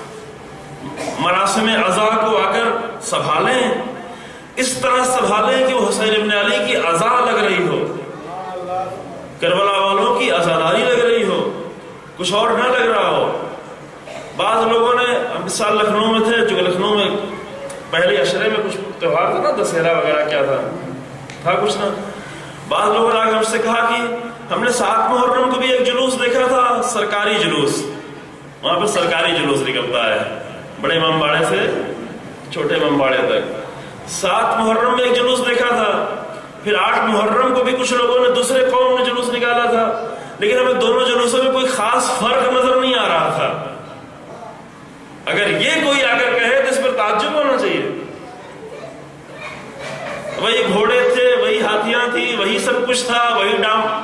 مراسم عزا کو آ کر سنبھالیں، اس طرح سنبھالیں کہ وہ حسین ابن علی کی عزا لگ رہی ہو، کربلا والوں کی عزاداری لگ رہی ہو، کچھ اور نہ لگ رہا ہو. بعض لوگوں نے، ہم اس سال لکھنؤ میں تھے، چونکہ لکھنؤ میں پہلے عشرے میں کچھ تہوار تھا نا، دسہرہ وغیرہ کیا تھا کچھ نا. بعض لوگوں نے آگے ہم سے کہا کہ ہم نے 7 محرم کو بھی ایک جلوس دیکھا تھا، سرکاری جلوس، وہاں پہ سرکاری جلوس نکلتا ہے، بڑے امام باڑے سے چھوٹے امام باڑے تک. 7 محرم میں ایک جلوس دیکھا تھا، پھر 8 محرم کو بھی کچھ لوگوں نے، دوسرے قوم نے جلوس نکالا تھا، لیکن ہمیں دونوں جلوسوں میں کوئی خاص فرق نظر نہیں آ رہا تھا. اگر یہ کوئی آ کر کہے تو اس پر تعجب ہونا چاہیے. وہی گھوڑے تھے، وہی ہاتھیاں تھی، وہی سب کچھ تھا، وہی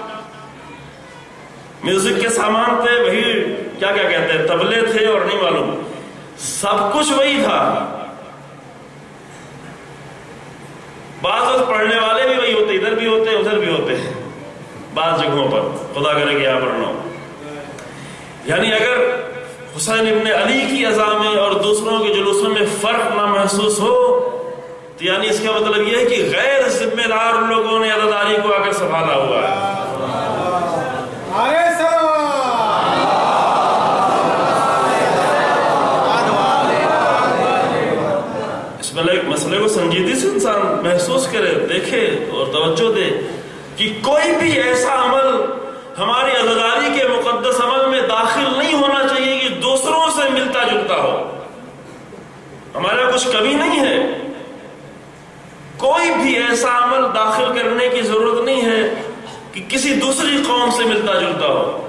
میوزک کے سامان تھے، وہی کیا کہتے ہیں، تبلے تھے، اور نہیں معلوم، سب کچھ وہی تھا. بعض وقت پڑھنے والے بھی وہی ہوتے، ادھر بھی ہوتے ادھر بھی ہوتے ہیں بعض جگہوں پر، خدا کرے کہ یہاں پر نہ ہو. یعنی اگر حسین ابن علی کی عزا میں اور دوسروں کے جلوسوں میں فرق نہ محسوس ہو تو یعنی اس کا مطلب یہ ہے کہ غیر ذمہ دار لوگوں نے عزاداری کو آ کر سنبھالا ہوا ہے. اس مسئلے کو سنجیدگی سے انسان محسوس کرے، دیکھے اور توجہ دے کہ کوئی بھی ایسا عمل ہماری عزاداری کے جلتا ہو. ہمارا کچھ کمی نہیں ہے. کوئی بھی ایسا عمل داخل کرنے کی ضرورت نہیں ہے کہ کسی دوسری قوم سے ملتا جلتا ہو.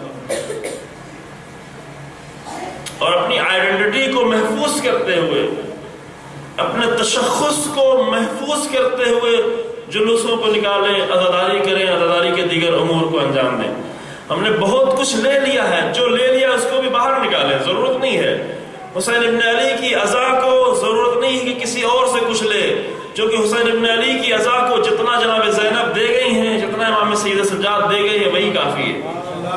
اور اپنی آئیڈینٹی کو محفوظ کرتے ہوئے، اپنے تشخص کو محفوظ کرتے ہوئے جلوسوں کو نکالیں، عزاداری کریں، عزاداری کے دیگر امور کو انجام دیں. ہم نے بہت کچھ لے لیا ہے، جو لے لیا اس کو بھی باہر نکالیں، ضرورت نہیں ہے. حسین ابن علی کی عزا کو ضرورت نہیں ہے کہ کسی اور سے کچھ لے، جو کہ حسین ابن علی کی عزا کو جتنا جناب زینب دے گئی ہیں، جتنا امام سید سجاد دے گئی ہے، وہی کافی ہے.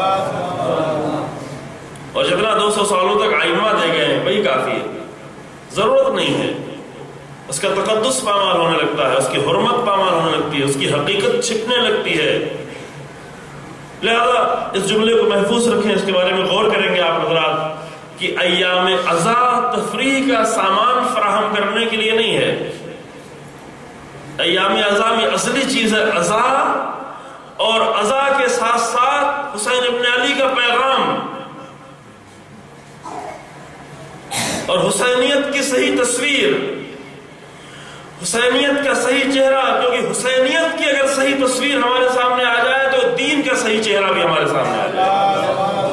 اور جتنا 200 سالوں تک ائمہ دے گئے ہیں وہی کافی ہے. ضرورت نہیں ہے. اس کا تقدس پامال ہونے لگتا ہے، اس کی حرمت پامال ہونے لگتی ہے، اس کی حقیقت چھپنے لگتی ہے. لہذا اس جملے کو محفوظ رکھیں، اس کے بارے میں غور کریں گے آپ حضرات کہ ایام عزا تفریح کا سامان فراہم کرنے کے لیے نہیں ہے. ایام عزا میں اصلی چیز ہے عزا، اور عزا کے ساتھ ساتھ حسین ابن علی کا پیغام اور حسینیت کی صحیح تصویر، حسینیت کا صحیح چہرہ. کیونکہ حسینیت کی اگر صحیح تصویر ہمارے سامنے آ جائے تو دین کا صحیح چہرہ بھی ہمارے سامنے آ جائے.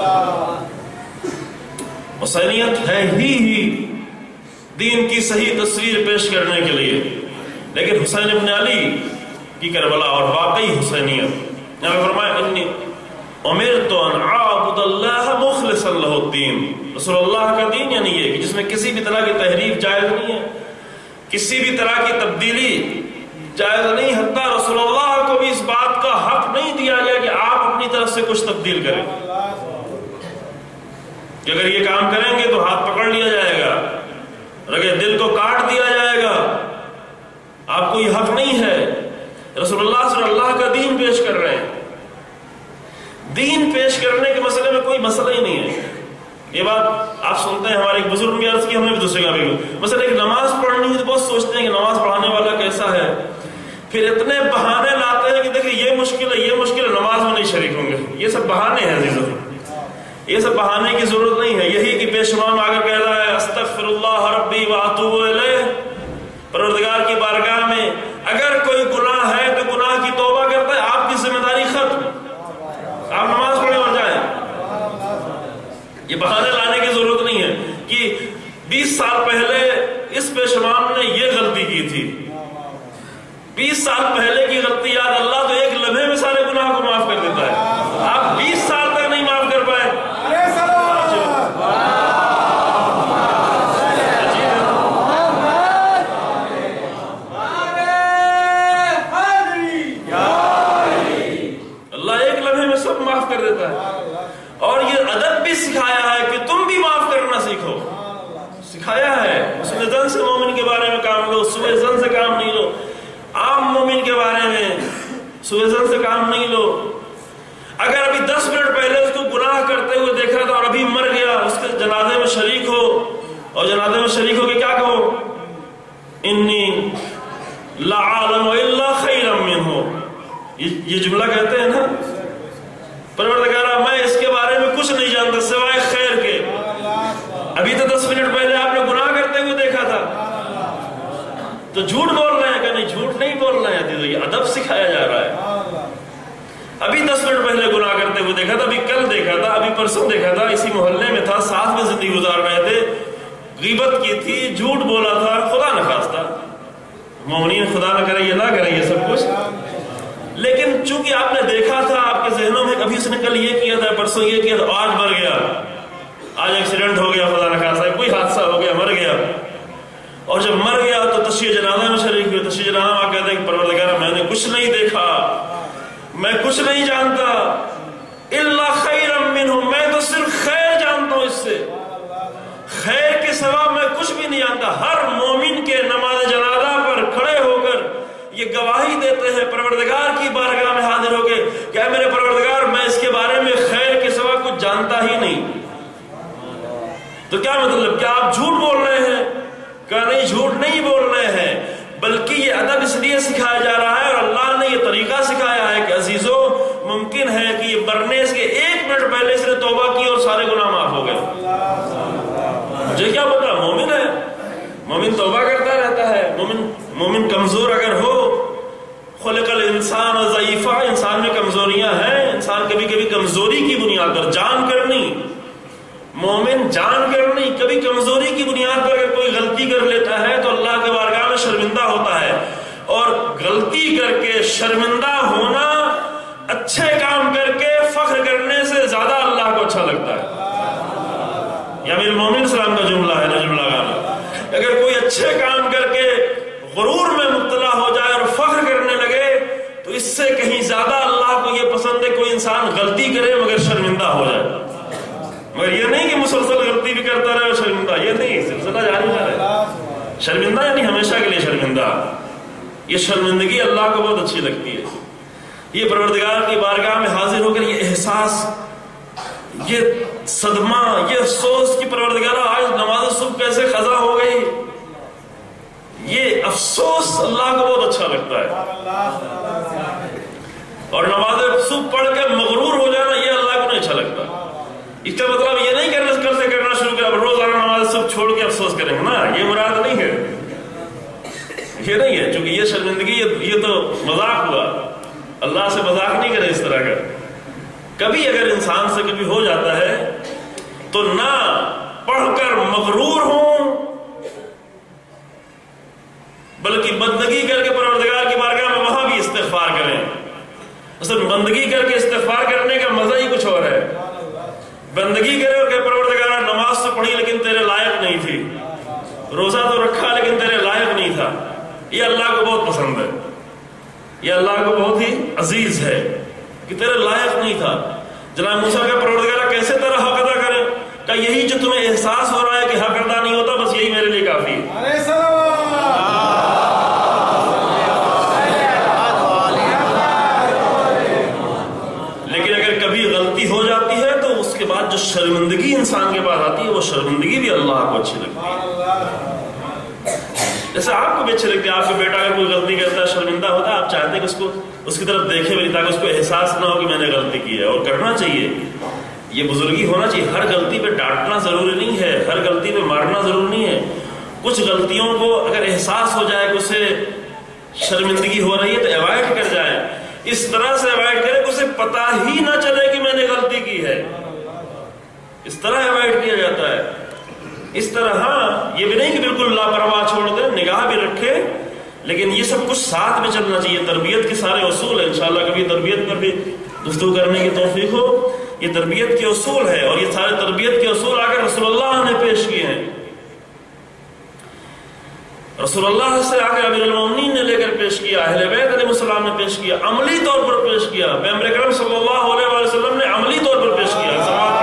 حسینیت ہے ہی دین کی صحیح تصویر پیش کرنے کے لیے. لیکن حسین ابن علی کی کربلا اور واقعی حسینیت، یہاں فرمایا انی امرت ان اعبد اللہ مخلصا لہ الدین. رسول اللہ کا دین یعنی یہ کہ جس میں کسی بھی طرح کی تحریف جائز نہیں ہے، کسی بھی طرح کی تبدیلی جائز نہیں. حتیٰ رسول اللہ کو بھی اس بات کا حق نہیں دیا گیا کہ آپ اپنی طرف سے کچھ تبدیل کریں، کہ اگر یہ کام کریں گے تو ہاتھ پکڑ لیا جائے گا، اور اگر دل کو کاٹ دیا جائے گا. آپ کو یہ حق نہیں ہے. رسول اللہ صلی اللہ کا دین پیش کر رہے ہیں. دین پیش کرنے کے مسئلے میں کوئی مسئلہ ہی نہیں ہے. یہ بات آپ سنتے ہیں، ہمارے ایک بزرگ نے عرض کی، ہمیں بھی دوسرے کا بھی. مثلا ایک نماز پڑھنی ہے تو بہت سوچتے ہیں کہ نماز پڑھانے والا کیسا ہے، پھر اتنے بہانے لاتے ہیں کہ دیکھیں یہ مشکل ہے، یہ مشکل ہے، نماز میں نہیں شریک ہوں گے. یہ سب بہانے ہیں عزیزوں، یہ سب بہانے کی ضرورت نہیں ہے. یہی کہ بے شمار آ کر کہہ رہا ہے استغفر اللہ ربی واتوب الیہ، پروردگار کی بارگاہ میں اگر کوئی گناہ ہے تو گناہ کی توبہ کرتا ہے، آپ کی ذمہ داری ختم، آپ نماز پڑھیں اور جائیں. یہ بہانے لانے کی ضرورت نہیں ہے کہ 20 سال پہلے اس پیشمان نے یہ غلطی کی تھی. 20 سال پہلے کی غلطی یاد اللہ تو ایک لمحے میں سارے گناہ کو معاف کر دیتا ہے. آپ 20 سال تک نہیں معاف کر پائے. اللہ ایک لمحے میں سب معاف کر دیتا ہے. اور یہ ادب بھی سکھایا ہے کہ تم بھی معاف کرنا سیکھو. سکھایا ہے حسن ظن سے مومن کے بارے میں کام لو، سوء ظن سے کام نہیں لو. عام مومن کے بارے میں سوء ظن سے کام نہیں لو. اگر ابھی 10 منٹ پہلے اس کو گناہ کرتے ہوئے دیکھا تھا اور ابھی مر گیا، اس کے جنازے میں شریک ہو، اور جنازے میں شریک ہو کے کیا کہو؟ انی لا اعلم الا خیرا منہ. یہ جملہ کہتے ہیں نا، پروردگارہ میں اس کے بارے میں کچھ نہیں جانتا سوائے خیر کے. ابھی تو 10 منٹ پہلے آپ نے گناہ کرتے ہوئے دیکھا تھا، تو جھوٹ بول رہے ہیں کہ نہیں؟ جھوٹ نہیں بول رہے ہیں. یہ ادب سکھایا جا رہا ہے. ابھی 10 منٹ پہلے گناہ کرتے ہوئے دیکھا تھا، ابھی کل دیکھا تھا، ابھی پرسوں دیکھا تھا، اسی محلے میں تھا، ساتھ میں زندگی گزار رہے تھے، غیبت کی تھی، جھوٹ بولا تھا. خدا نخواستہ مومنین خدا نہ کرے یہ نہ کرے یہ سب کچھ، لیکن چونکہ آپ نے دیکھا تھا، آپ کے ذہنوں میں کبھی اس نے کل یہ کیا تھا، پرسوں یہ کیا تھا، آج مر گیا، آج ایکسیڈنٹ ہو گیا، خدا نخواستہ کوئی حادثہ ہو گیا، مر گیا. اور جب مر گیا تو تشییع جنازہ میں شریک ہوئے. تشییع جنازہ میں کہتے ہیں کہ پروردگارہ میں نے کچھ نہیں دیکھا، میں کچھ نہیں جانتا، الا خیرا منہ، میں تو صرف خیر جانتا ہوں، اس سے خیر کے سوا میں کچھ بھی نہیں جانتا. ہر مومن کے نماز جنازہ پر کھڑے ہو کر یہ گواہی دیتے ہیں پروردگار کی بارگاہ میں حاضر ہو کے کہ اے میرے پروردگار میں اس کے بارے میں خیر کے سوا کچھ جانتا ہی نہیں. تو کیا مطلب؟ کیا آپ جھوٹ بول رہے ہیں؟ کہ نہیں، جھوٹ نہیں بول رہے ہیں، بلکہ یہ ادب اس لیے سکھایا جا رہا ہے اور اللہ نے یہ طریقہ سکھایا ہے کہ عزیزو ممکن ہے کہ یہ مرنے کے 1 منٹ پہلے اس نے توبہ کی اور سارے گناہ معاف ہو گئے. مجھے کیا پتا، مومن ہے، مومن توبہ کرتا رہتا ہے، مومن کمزور اگر ہو، خلق الانسان ضعیفا، انسان میں کمزوریاں ہیں، انسان کبھی کبھی کمزوری کی بنیاد پر جان کرنی، مومن جان کرنی، کبھی کمزوری کی بنیاد پر اگر کوئی غلطی کر لیتا ہے تو اللہ کے بارگاہ میں شرمندہ ہوتا ہے، اور غلطی کر کے شرمندہ ہونا اچھے کام کر کے فخر کرنے سے زیادہ اللہ کو اچھا لگتا ہے۔ یہ امیر المومنین السلام کا جملہ ہے، نجم اللہ گانا۔ اگر کوئی اچھے کام کر کے غرور میں مبتلا ہو جائے اور فخر کرنے لگے تو اس سے کہیں زیادہ اللہ کو یہ پسند ہے کوئی انسان غلطی کرے مگر شرمندہ ہو جائے، مگر یہ نہیں کہ مسلسل غلطی بھی کرتا رہے اور شرمندہ، یہ نہیں، سلسلہ جاری رہے۔ شرمندہ یعنی ہمیشہ کے لیے شرمندہ، یہ شرمندگی اللہ کو بہت اچھی لگتی ہے۔ یہ پروردگار کی بارگاہ میں حاضر ہو کر یہ احساس، یہ صدمہ، یہ افسوس کہ پروردگارہ آج نماز صبح کیسے قضا ہو گئی، یہ افسوس اللہ کو بہت اچھا لگتا ہے۔ اور نماز صبح پڑھ کے مغرور ہو جانا یہ اللہ کو نہیں اچھا لگتا۔ اس کا مطلب یہ نہیں کرنا شروع کیا اب روزانہ نماز صبح چھوڑ کے افسوس کریں گے نا، یہ مراد نہیں ہے، یہ نہیں ہے، چونکہ یہ شرمندگی یہ تو مذاق ہوا، اللہ سے مذاق نہیں کرے اس طرح کا۔ کبھی اگر انسان سے کبھی ہو جاتا ہے تو نہ پڑھ کر مغرور ہوں بلکہ بندگی کر کے پروردگار کی بارگاہ میں وہاں بھی استغفار کریں۔ اصل بندگی کر کے استغفار کرنے کا مزہ ہی کچھ اور ہے۔ بندگی کرے اور کہ پروردگار نماز تو پڑھی لیکن تیرے لائق نہیں تھی، روزہ تو رکھا لیکن تیرے لائق نہیں تھا، یہ اللہ کو بہت پسند ہے، یہ اللہ کو بہت ہی عزیز ہے کہ تیرے لائق نہیں تھا۔ جناب موسیٰ کا پروردگار کیسے تیرا حق ادا کرے؟ کہ یہی جو تمہیں احساس ہو رہا ہے کہ حق ادا نہیں ہوتا، بس یہی میرے لیے کافی ہے۔ لیکن اگر کبھی غلطی ہو جاتی ہے تو اس کے بعد جو شرمندگی انسان کے پاس آتی ہے وہ شرمندگی بھی اللہ کو اچھی لگتی ہے۔ جیسے آپ کو بھی اچھی لگتی ہے، آپ کا بیٹا اگر کوئی غلطی کرتا ہے شرمندہ ہوتا ہے، آپ چاہتے ہیں کہ اس کی طرف دیکھے بھی تاکہ اس کو احساس نہ ہو کہ میں نے غلطی کی ہے، اور کرنا چاہیے، یہ بزرگی ہونا چاہیے۔ ہر غلطی پہ ڈانٹنا ضروری نہیں ہے، ہر غلطی پہ مارنا ضروری نہیں ہے۔ کچھ غلطیوں کو اگر احساس ہو جائے کہ اسے شرمندگی ہو رہی ہے تو ایوائڈ کر جائیں، اس طرح سے ایوائڈ کریں کہ اسے پتہ ہی نہ چلے کہ میں نے غلطی کی ہے، اس طرح ایوائڈ کیا جاتا ہے۔ اس طرح ہاں یہ بھی نہیں کہ بالکل لاپرواہ چھوڑ دیں، نگاہ بھی رکھے، لیکن یہ سب کچھ ساتھ میں چلنا چاہیے۔ تربیت کے سارے اصول ہیں، انشاءاللہ کبھی تربیت پر بھی گفتگو کرنے کی توفیق ہو۔ یہ تربیت کے اصول ہے، اور یہ سارے تربیت کے اصول آ کر رسول اللہ نے پیش کیے ہیں، رسول اللہ سے آ کر امیر المومنین نے لے کر پیش کیا، اہل بیت علیہ السلام نے پیش کیا، عملی طور پر پیش کیا، پیغمبر اکرم صلی اللہ علیہ وسلم نے عملی طور پر پیش کیا۔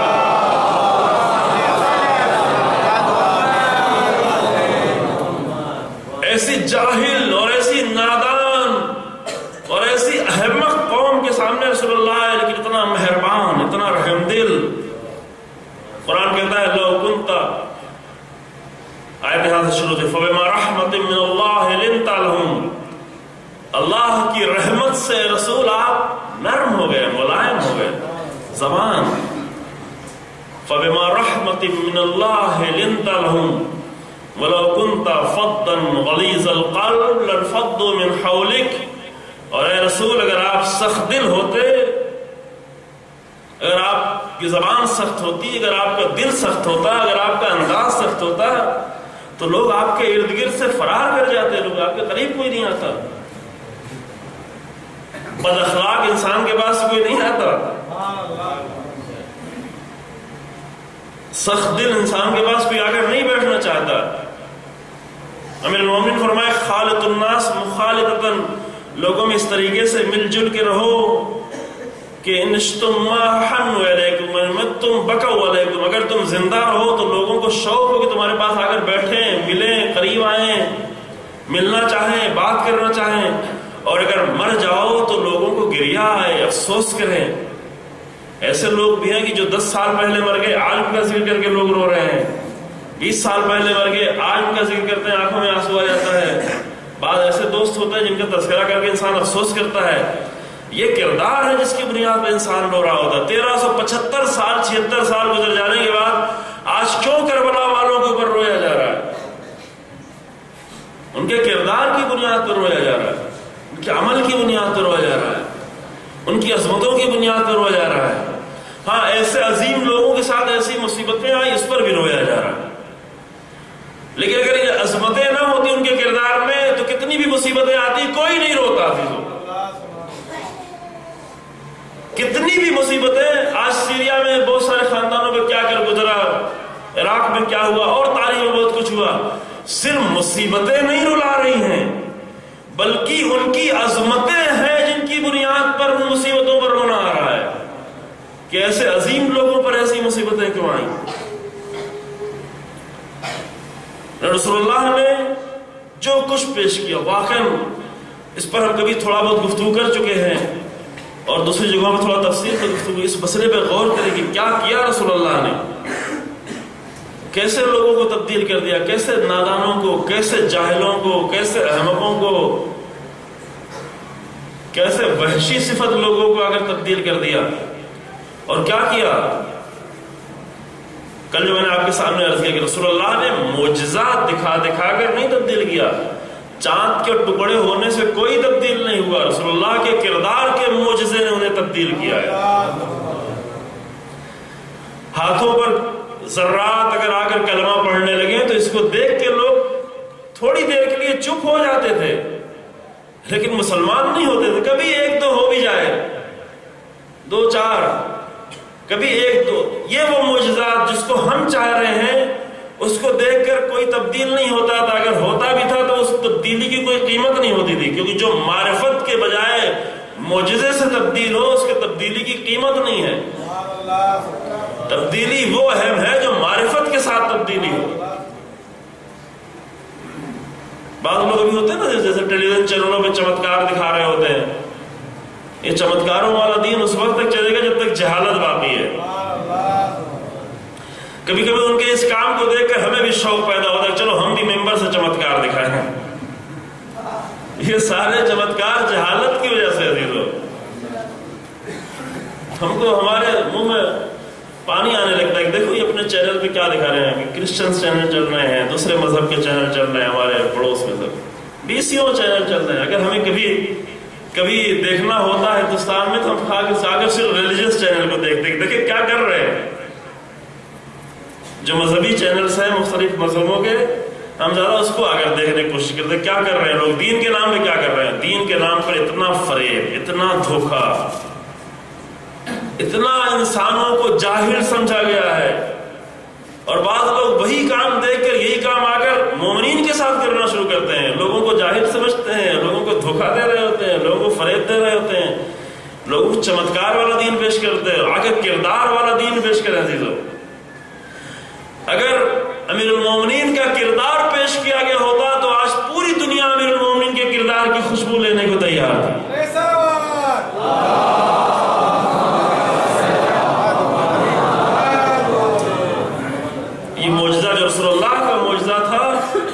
ایسی جاہل اور ایسی نادان اور ایسی احمق قوم کے سامنے رسول اللہ ہے، لیکن اتنا مہربان، اتنا رحم دل۔ قرآن کہتا ہے لو کنتا، آیت یہاں سے شروع سے، فبما رحمت من اللہ لنت لہم، اللہ کی رحمت سے رسول آپ نرم ہو گئے، ملائم ہو گئے زبان۔ فبما رحمت من اللہ لنت لہم وَلَوْ كُنْتَ فَضًّا غَلِيظَ الْقَلْبِ لَانفَضُّوا مِنْ حَوْلِكَ، اور اے رسول اگر آپ سخت دل ہوتے، اگر آپ کی زبان سخت ہوتی، اگر آپ کا دل سخت ہوتا، اگر آپ کا انداز سخت ہوتا تو لوگ آپ کے ارد گرد سے فرار کر جاتے، لوگ آپ کے قریب کوئی نہیں آتا، بد اخلاق انسان کے پاس کوئی نہیں آتا، سخت دل انسان کے پاس کوئی آ کر نہیں بیٹھنا چاہتا۔ امیر المومنین فرمائے خالط الناس مخالطتاً، لوگوں میں اس طریقے سے مل جل کے رہو کہ انشتم ما حنوا علیکم ومتم بکوا علیکم، اگر تم زندہ رہو تو لوگوں کو شوق ہو کہ تمہارے پاس آ کر بیٹھیں، ملیں، قریب آئیں، ملنا چاہیں، بات کرنا چاہیں، اور اگر مر جاؤ تو لوگوں کو گریہ آئے، افسوس کریں۔ ایسے لوگ بھی ہیں کہ جو 10 سال پہلے مر گئے، آج ان کا ذکر کر کے لوگ رو رہے ہیں، 20 سال پہلے مر گئے، آج ان کا ذکر کرتے ہیں آنکھوں میں آنسو آ جاتا ہے۔ بعض ایسے دوست ہوتے ہیں جن کا تذکرہ کر کے انسان افسوس کرتا ہے۔ یہ کردار ہے جس کی بنیاد پہ انسان رو رہا ہوتا ہے۔ 1375 سال 76 سال گزر جانے کے بعد آج کیوں کربلا والوں کے اوپر ان کے عمل کی بنیاد پر رویا جا رہا ہے، ان کی عظمتوں کی بنیاد پر رویا جا رہا ہے۔ ہاں ایسے عظیم لوگوں کے ساتھ ایسی مصیبتیں آئی، اس پر بھی رویا جا رہا ہے، لیکن اگر یہ عظمتیں نہ ہوتی ان کے کردار میں تو کتنی بھی مصیبتیں آتی کوئی نہیں روتا۔ کتنی بھی مصیبتیں، آج سیریا میں بہت سارے خاندانوں پہ کیا کر گزرا، عراق میں کیا ہوا، اور تاریخ میں بہت کچھ ہوا، صرف مصیبتیں نہیں رلا رہی ہیں بلکہ ان کی عظمتیں ہیں جن کی بنیاد پر ان مصیبتوں پر رونا آ رہا ہے کہ ایسے عظیم لوگوں پر ایسی مصیبتیں کیوں آئیں۔ رسول اللہ نے جو کچھ پیش کیا واقعا اس پر ہم کبھی تھوڑا بہت گفتگو کر چکے ہیں اور دوسری جگہوں میں تھوڑا تفصیل سے گفتگو، اس مسئلے پہ غور کریں کہ کیا کیا رسول اللہ نے، کیسے لوگوں کو تبدیل کر دیا، کیسے نادانوں کو، کیسے جاہلوں کو، کیسے احمقوں کو، کیسے وحشی صفت لوگوں کو اگر تبدیل کر دیا، اور کیا کیا۔ کل جو میں نے آپ کے سامنے عرض کیا کہ رسول اللہ نے معجزات دکھا دکھا کر نہیں تبدیل کیا، چاند کے ٹکڑے ہونے سے کوئی تبدیل نہیں ہوا، رسول اللہ کے کردار کے معجزے نے انہیں تبدیل کیا ہے۔ ہاتھوں پر ذرات اگر آ کر کلمہ پڑھنے لگے تو اس کو دیکھ کے لوگ تھوڑی دیر کے لیے چپ ہو جاتے تھے لیکن مسلمان نہیں ہوتے تھے، کبھی ایک دو ہو بھی جائے، دو چار، کبھی ایک دو، یہ وہ معجزات جس کو ہم چاہ رہے ہیں اس کو دیکھ کر کوئی تبدیل نہیں ہوتا تھا، اگر ہوتا بھی تھا تو اس تبدیلی کی کوئی قیمت نہیں ہوتی تھی، کیونکہ جو معرفت کے بجائے معجزے سے تبدیل ہو اس کے تبدیلی کی قیمت نہیں ہے۔ تبدیلی وہ اہم ہے جو معرفت کے ساتھ تبدیلی ہو۔ بعض لوگ بھی ہوتے ہیں نا جیسے ٹیلی ویژن چینلوں پہ چمتکار دکھا رہے ہوتے ہیں، یہ چمتکاروں والا دین اس وقت تک چلے گا جب تک جہالت باقی ہے۔ کبھی کبھی ان کے اس کام کو دیکھ کر ہمیں بھی شوق پیدا ہوتا ہے چلو ہم بھی ممبر سے چمتکار دکھائیں۔ یہ سارے چمتکار جہالت کی وجہ سے عزیزو، ہم کو ہمارے منہ میں پانی آنے لگتا ہے کہ دیکھو یہ اپنے چینل پہ کیا دکھا رہے ہیں کہ کرسچنز چینل چل رہے ہیں، دوسرے مذہب کے چینل چل رہے ہیں، ہمارے پڑوس میں سب BCO چینل چل رہے ہیں۔ اگر ہمیں کبھی دیکھنا ہوتا ہے ہندوستان میں تو ہم اگر صرف ریلیجیس چینل کو دیکھیں کیا کر رہے ہیں، جو مذہبی چینلز ہیں مختلف مذہبوں کے، ہم زیادہ اس کو اگر دیکھنے کی کوشش کرتے ہیں کیا کر رہے ہیں لوگ، دین کے نام پہ کیا کر رہے ہیں، دین کے نام پر اتنا فریب، اتنا دھوکہ، اتنا انسانوں کو جاہل سمجھا گیا ہے، اور بعض لوگ وہی کام دیکھ کر یہی کام آ کر مومنین کے ساتھ کرنا شروع کرتے ہیں، لوگوں کو جاہل سمجھتے ہیں، لوگوں کو دھوکہ دے رہے ہوتے ہیں، لوگوں کو فریب دے رہے ہوتے ہیں، لوگوں کو چمتکار والا دین پیش کرتے ہیں، آگے کردار والا دین پیش کریں۔ عزیزو اگر امیر المومنین کا کردار پیش کیا گیا ہوتا تو آج پوری دنیا امیر المومنین کے کردار کی خوشبو لینے کو تیار تھی۔ یہ معجزہ جو رسول اللہ کا معجزہ تھا،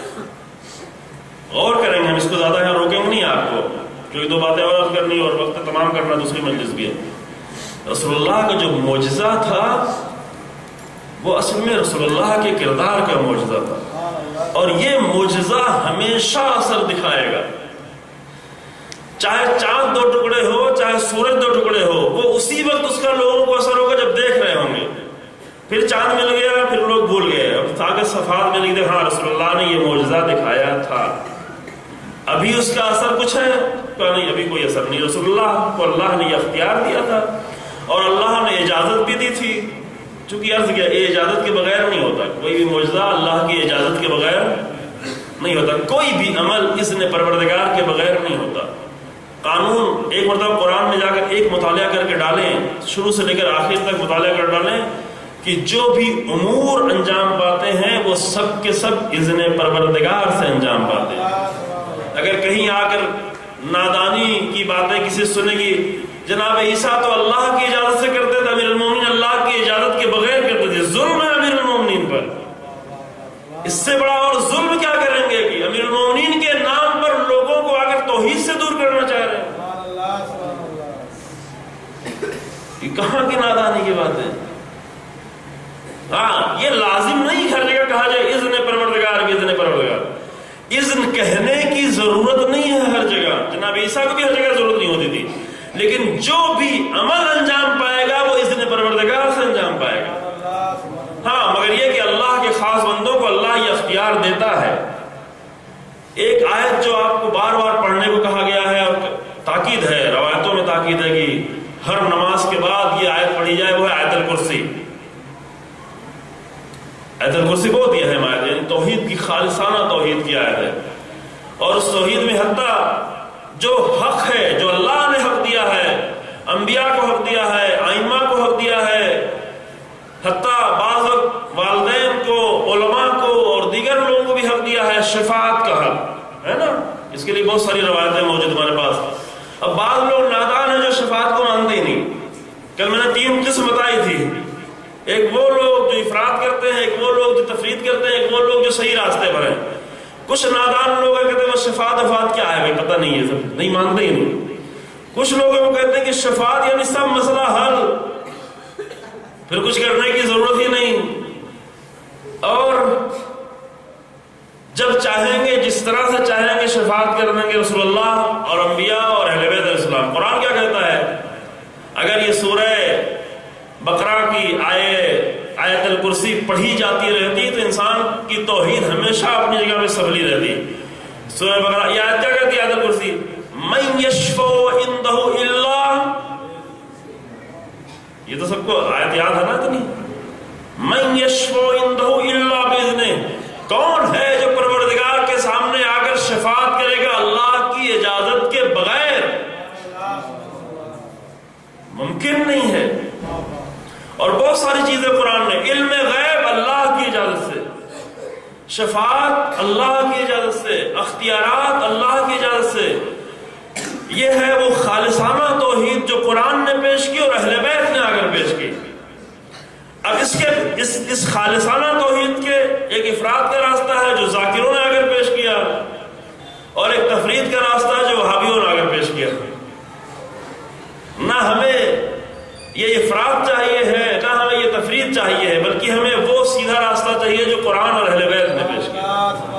غور کریں گے ہم اس کو، زیادہ یہاں روکیں گے نہیں آپ کو کیونکہ دو باتیں اور کرنی اور وقت تمام کرنا دوسری مجلس بھی ہے۔ رسول اللہ کا جو معجزہ تھا وہ اصل میں رسول اللہ کے کردار کا معجزہ تھا، اور یہ معجزہ ہمیشہ اثر دکھائے گا، چاہے چاند دو ٹکڑے ہو چاہے سورج دو ٹکڑے ہو، وہ اسی وقت اس کا لوگوں کو اثر ہوگا جب دیکھ رہے ہوں گے۔ پھر چاند مل گیا پھر لوگ بھول گئے، اب آگے صفحات میں لکھ دے ہاں رسول اللہ نے یہ معجزہ دکھایا تھا، ابھی اس کا اثر کچھ ہے نہیں، ابھی کوئی اثر نہیں۔ رسول اللہ کو اللہ نے یہ اختیار دیا تھا اور اللہ نے اجازت بھی دی تھی، چونکہ عرض کیا یہ اجازت کے بغیر نہیں ہوتا، کوئی بھی معجزہ اللہ کی اجازت کے بغیر نہیں ہوتا، کوئی بھی عمل اذن پروردگار کے بغیر نہیں ہوتا۔ قانون ایک مرتبہ قرآن میں جا کر ایک مطالعہ کر کے ڈالیں، شروع سے لے کر آخر تک مطالعہ کر ڈالیں کہ جو بھی امور انجام پاتے ہیں وہ سب کے سب اذن پروردگار سے انجام پاتے ہیں۔ اگر کہیں آ کر نادانی کی باتیں کسی سنے گی، جناب عیسیٰ تو اللہ کی اجازت سے کرتے تھے، امیر المومنین اللہ کی اجازت کے بغیر کرتے تھے، ظلم ہے امیر المومنین پر، اس سے بڑا اور ظلم کیا کریں گے کہ امیر المومنین کے نام پر لوگوں کو آ کر توحید سے دور کرنا چاہ رہے ہیں۔ یہ کہاں کی نادانی کی بات ہے؟ ہاں یہ لازم نہیں ہر جگہ کہا جائے اذن پروردگار کی، اذن پروردگار، اذن کہنے کی ضرورت نہیں ہے ہر جگہ، جناب عیسیٰ کو بھی ہر جگہ ضرورت نہیں ہوتی تھی، لیکن جو بھی عمل انجام پائے گا وہ اذن پروردگار سے انجام پائے گا۔ ہاں مگر یہ کہ اللہ کے خاص بندوں کو اللہ یہ اختیار دیتا ہے۔ ایک آیت جو آپ کو بار بار پڑھنے کو کہا گیا ہے اور تاکید ہے، روایتوں میں تاکید ہے کہ ہر نماز کے بعد یہ آیت پڑھی جائے، وہ ہے آیت الکرسی۔ آیت الکرسی بہت یہ ہے آیت، یعنی توحید کی خالصانہ توحید کی آیت ہے، اور اس توحید میں حتیٰ جو حق ہے، جو اللہ نے حق دیا ہے، انبیاء کو حق دیا ہے، ائمہ کو حق دیا ہے، حتیٰ بعض والدین کو، علماء کو اور دیگر لوگوں کو بھی حق دیا ہے، شفاعت کا حق ہے نا، اس کے لیے بہت ساری روایتیں موجود ہمارے پاس۔ اب بعض لوگ نادان ہیں جو شفاعت کو مانتے ہی نہیں۔ کل میں نے 3 قسم بتائی تھی، ایک وہ لوگ جو افراد کرتے ہیں، ایک وہ لوگ جو تفرید کرتے ہیں، ایک وہ لوگ جو صحیح راستے پر ہیں۔ کچھ نادان لوگ کہتے ہیں وہ شفاعت افات کیا ہے، پتہ نہیں ہے، سب نہیں مانتے ہی نہیں۔ کچھ لوگ وہ کہتے ہیں کہ شفاعت یعنی سب مسئلہ حل، پھر کچھ کرنے کی ضرورت ہی نہیں، اور جب چاہیں گے جس طرح سے چاہیں گے شفاعت کر دیں گے رسول اللہ اور انبیاء اور اہل بیت علیہ السلام۔ قرآن کیا کہتا ہے؟ اگر یہ سورہ بقرہ کی آیت الکرسی پڑھی جاتی رہتی تو انسان کی توحید ہمیشہ اپنی جگہ میں سبلی رہتی۔ سورہ بقرہ یہ آیت کیا کہتی ہے؟ آیت الکرسی، من یشفع عنده الا، یہ تو سب کو آیت یاد ہے نا اتنی، من یشفع عنده الا باذنہ، کون ہے جو پروردگار کے سامنے آ کر شفاعت کرے گا اللہ کی اجازت کے بغیر؟ ممکن نہیں ہے۔ اور بہت ساری چیزیں قرآن نے، علم غیب اللہ کی اجازت سے، شفاعت اللہ کی اجازت سے، اختیارات اللہ کی اجازت سے، یہ ہے وہ خالصانہ توحید جو قرآن نے پیش کی اور اہل بیت نے آ کر پیش کی۔ اب اس خالصانہ توحید کے ایک افراد کا راستہ ہے جو ذاکروں نے آ کر پیش کیا، اور ایک تفرید کا راستہ ہے جو وہابیوں نے آ کر پیش کیا۔ نہ ہمیں یہ افراد چاہیے ہے، نہ ہمیں یہ تفرید چاہیے ہے، بلکہ ہمیں وہ سیدھا راستہ چاہیے جو قرآن اور اہل بیت نے پیش کیا۔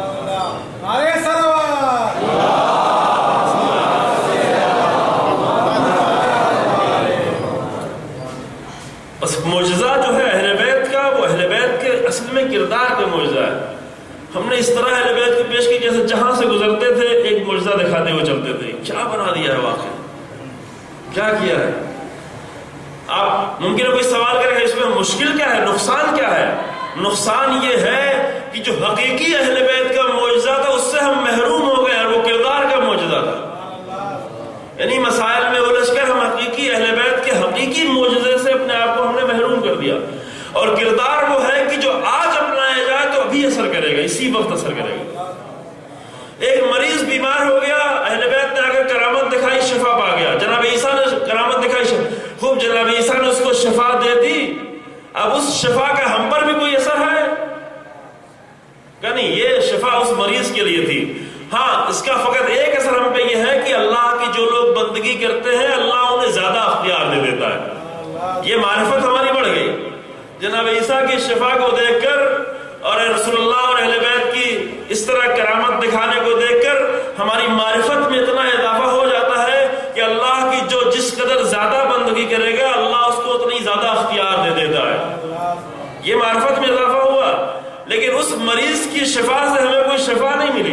بس معجزہ جو ہے اہل بیت کا، وہ اہل بیت کے اصل میں کردار کا معجزہ ہے۔ ہم نے اس طرح اہل بیت کو پیش کی جیسے جہاں سے گزرتے تھے ایک معجزہ دکھاتے ہوئے چلتے تھے۔ کیا بنا دیا ہے واقعی، کیا کیا ہے؟ آپ ممکن ہے کوئی سوال کرے گا اس میں مشکل کیا ہے، نقصان کیا ہے؟ نقصان یہ ہے کہ جو حقیقی اہل بیت کا معجزہ تھا اس سے ہم محروم ہو گئے، اور وہ کردار کا معجزہ تھا۔ یعنی مسائل میں الجھ کر ہم حقیقی اہل بیت کے حقیقی معجزے سے اپنے آپ کو ہم نے محروم کر دیا، اور کردار وہ ہے کہ جو آج اپنایا جائے تو ابھی اثر کرے گا، اسی وقت اثر کرے گا۔ ایک مریض بیمار ہو گیا، اہل بیت نے آ کر کرامت دکھائی، شفا پا گیا۔ جناب عیسیٰ نے کرامت دکھائی، خوب جناب عیسیٰ نے اس کو شفا دے دی۔ اب اس شفا کا ہم پر بھی کوئی اثر ہے کہ نہیں؟ یہ شفا اس مریض کے لیے تھی۔ ہاں اس کا فقط ایک اثر ہم پہ یہ ہے کہ اللہ کی جو لوگ بندگی کرتے ہیں اللہ انہیں زیادہ اختیار دے دیتا ہے، یہ معرفت ہماری بڑھ گئی۔ جناب عیسیٰ کی شفا کو دیکھ کر اور رسول اللہ اور اہل بیت کی اس طرح کرامت دکھانے کو دیکھ کر ہماری معرفت میں اتنا اضافہ ہو جاتا ہے کہ اللہ کی جو جس قدر زیادہ بندگی کرے گا اللہ اس کو اتنی زیادہ اختیار دے دیتا ہے۔ یہ معرفت میں اضافہ ہوا، لیکن اس مریض کی شفا سے ہمیں کوئی شفا نہیں ملی،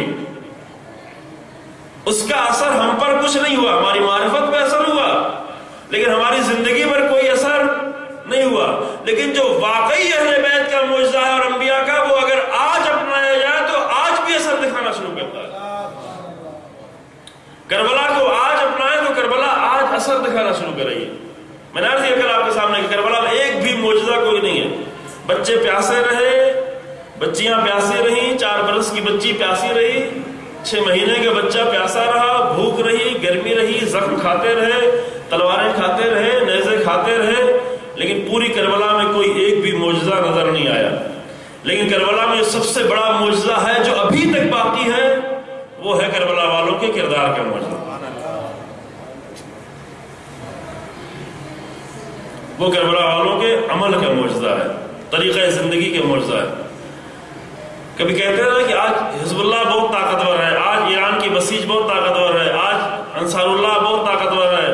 اس کا اثر ہم پر کچھ نہیں ہوا، ہماری معرفت پہ اثر ہوا لیکن ہماری زندگی پر کوئی اثر نہیں ہوا۔ لیکن جو واقعی اہل بیت کا معجزہ ہے اور انبیاء کا، وہ اگر آج اپنایا جائے تو آج بھی اثر دکھانا شروع کرتا ہے۔ کربلا کو آج اپنائے تو کربلا آج اثر دکھانا شروع کر رہی ہے۔ میں نے عرض کیا کل آپ کے سامنے کہ کربلا میں ایک بھی معجزہ کوئی نہیں ہے۔ بچے پیاسے رہے، بچیاں پیاسی رہیں، 4 برس کی بچی پیاسی رہی، 6 مہینے کا بچہ پیاسا رہا، بھوک رہی، گرمی رہی، زخم کھاتے رہے، تلواریں کھاتے رہے، نیزے کھاتے رہے، لیکن پوری کربلا میں کوئی ایک بھی معجزہ نظر نہیں آیا۔ لیکن کربلا میں سب سے بڑا معجزہ ہے جو ابھی تک باقی ہے، وہ ہے کربلا والوں کے کردار کا معجزہ، وہ کربلا والوں کے عمل کا معجزہ ہے، طریقہ زندگی کا معجزہ ہے۔ کبھی کہتے ہیں نا کہ آج حزب اللہ بہت طاقتور ہے، آج ایران کی بسیج بہت طاقتور ہے، آج انصار اللہ بہت طاقتور ہے.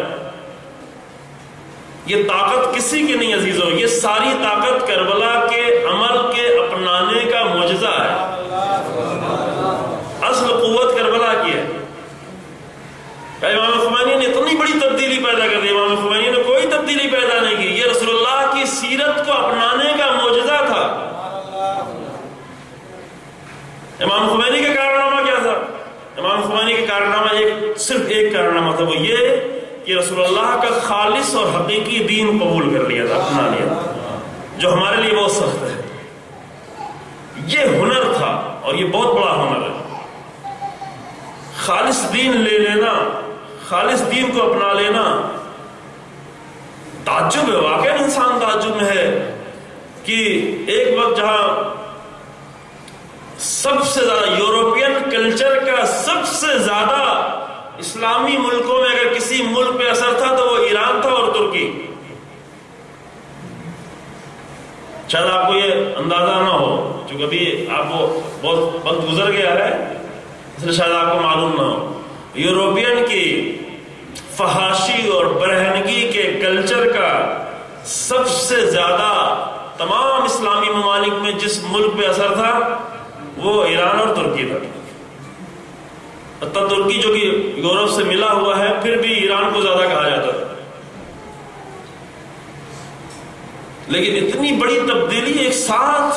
یہ طاقت کسی کی نہیں عزیزو، یہ ساری طاقت کربلا کے عمل کے اپنانے کا معجزہ ہے. اصل قوت کربلا کی ہے. امام خمینی نے اتنی بڑی تبدیلی پیدا کر دی. امام خمینی نے کوئی تبدیلی پیدا نہیں کی، یہ رسول اللہ کی سیرت کو اپنانے کا معجزہ تھا. امام خمینی کا کارنامہ کیا تھا؟ امام خمینی کا کارنامہ صرف ایک کارنامہ تھا، وہ یہ کہ رسول اللہ کا خالص اور حقیقی دین قبول کر لیا تھا، اپنا لیا، جو ہمارے لیے بہت سخت ہے. یہ ہنر تھا اور یہ بہت بڑا ہنر ہے. خالص دین لے لینا، خالص دین کو اپنا لینا تعجب ہے. واقعا انسان تعجب میں ہے کہ ایک وقت جہاں سب سے زیادہ یورپین کلچر کا سب سے زیادہ اسلامی ملکوں میں اگر کسی ملک پہ اثر تھا تو وہ ایران تھا اور ترکی. شاید آپ کو یہ اندازہ نہ ہو، چونکہ ابھی آپ کو بہت وقت گزر گیا ہے، اس لیے شاید آپ کو معلوم نہ ہو. یورپین کی فحاشی اور برہنگی کے کلچر کا سب سے زیادہ تمام اسلامی ممالک میں جس ملک پہ اثر تھا وہ ایران اور ترکی تھا. ترکی جو کہ یورپ سے ملا ہوا ہے پھر بھی ایران کو زیادہ کہا جاتا تھا. لیکن اتنی بڑی تبدیلی ایک ساتھ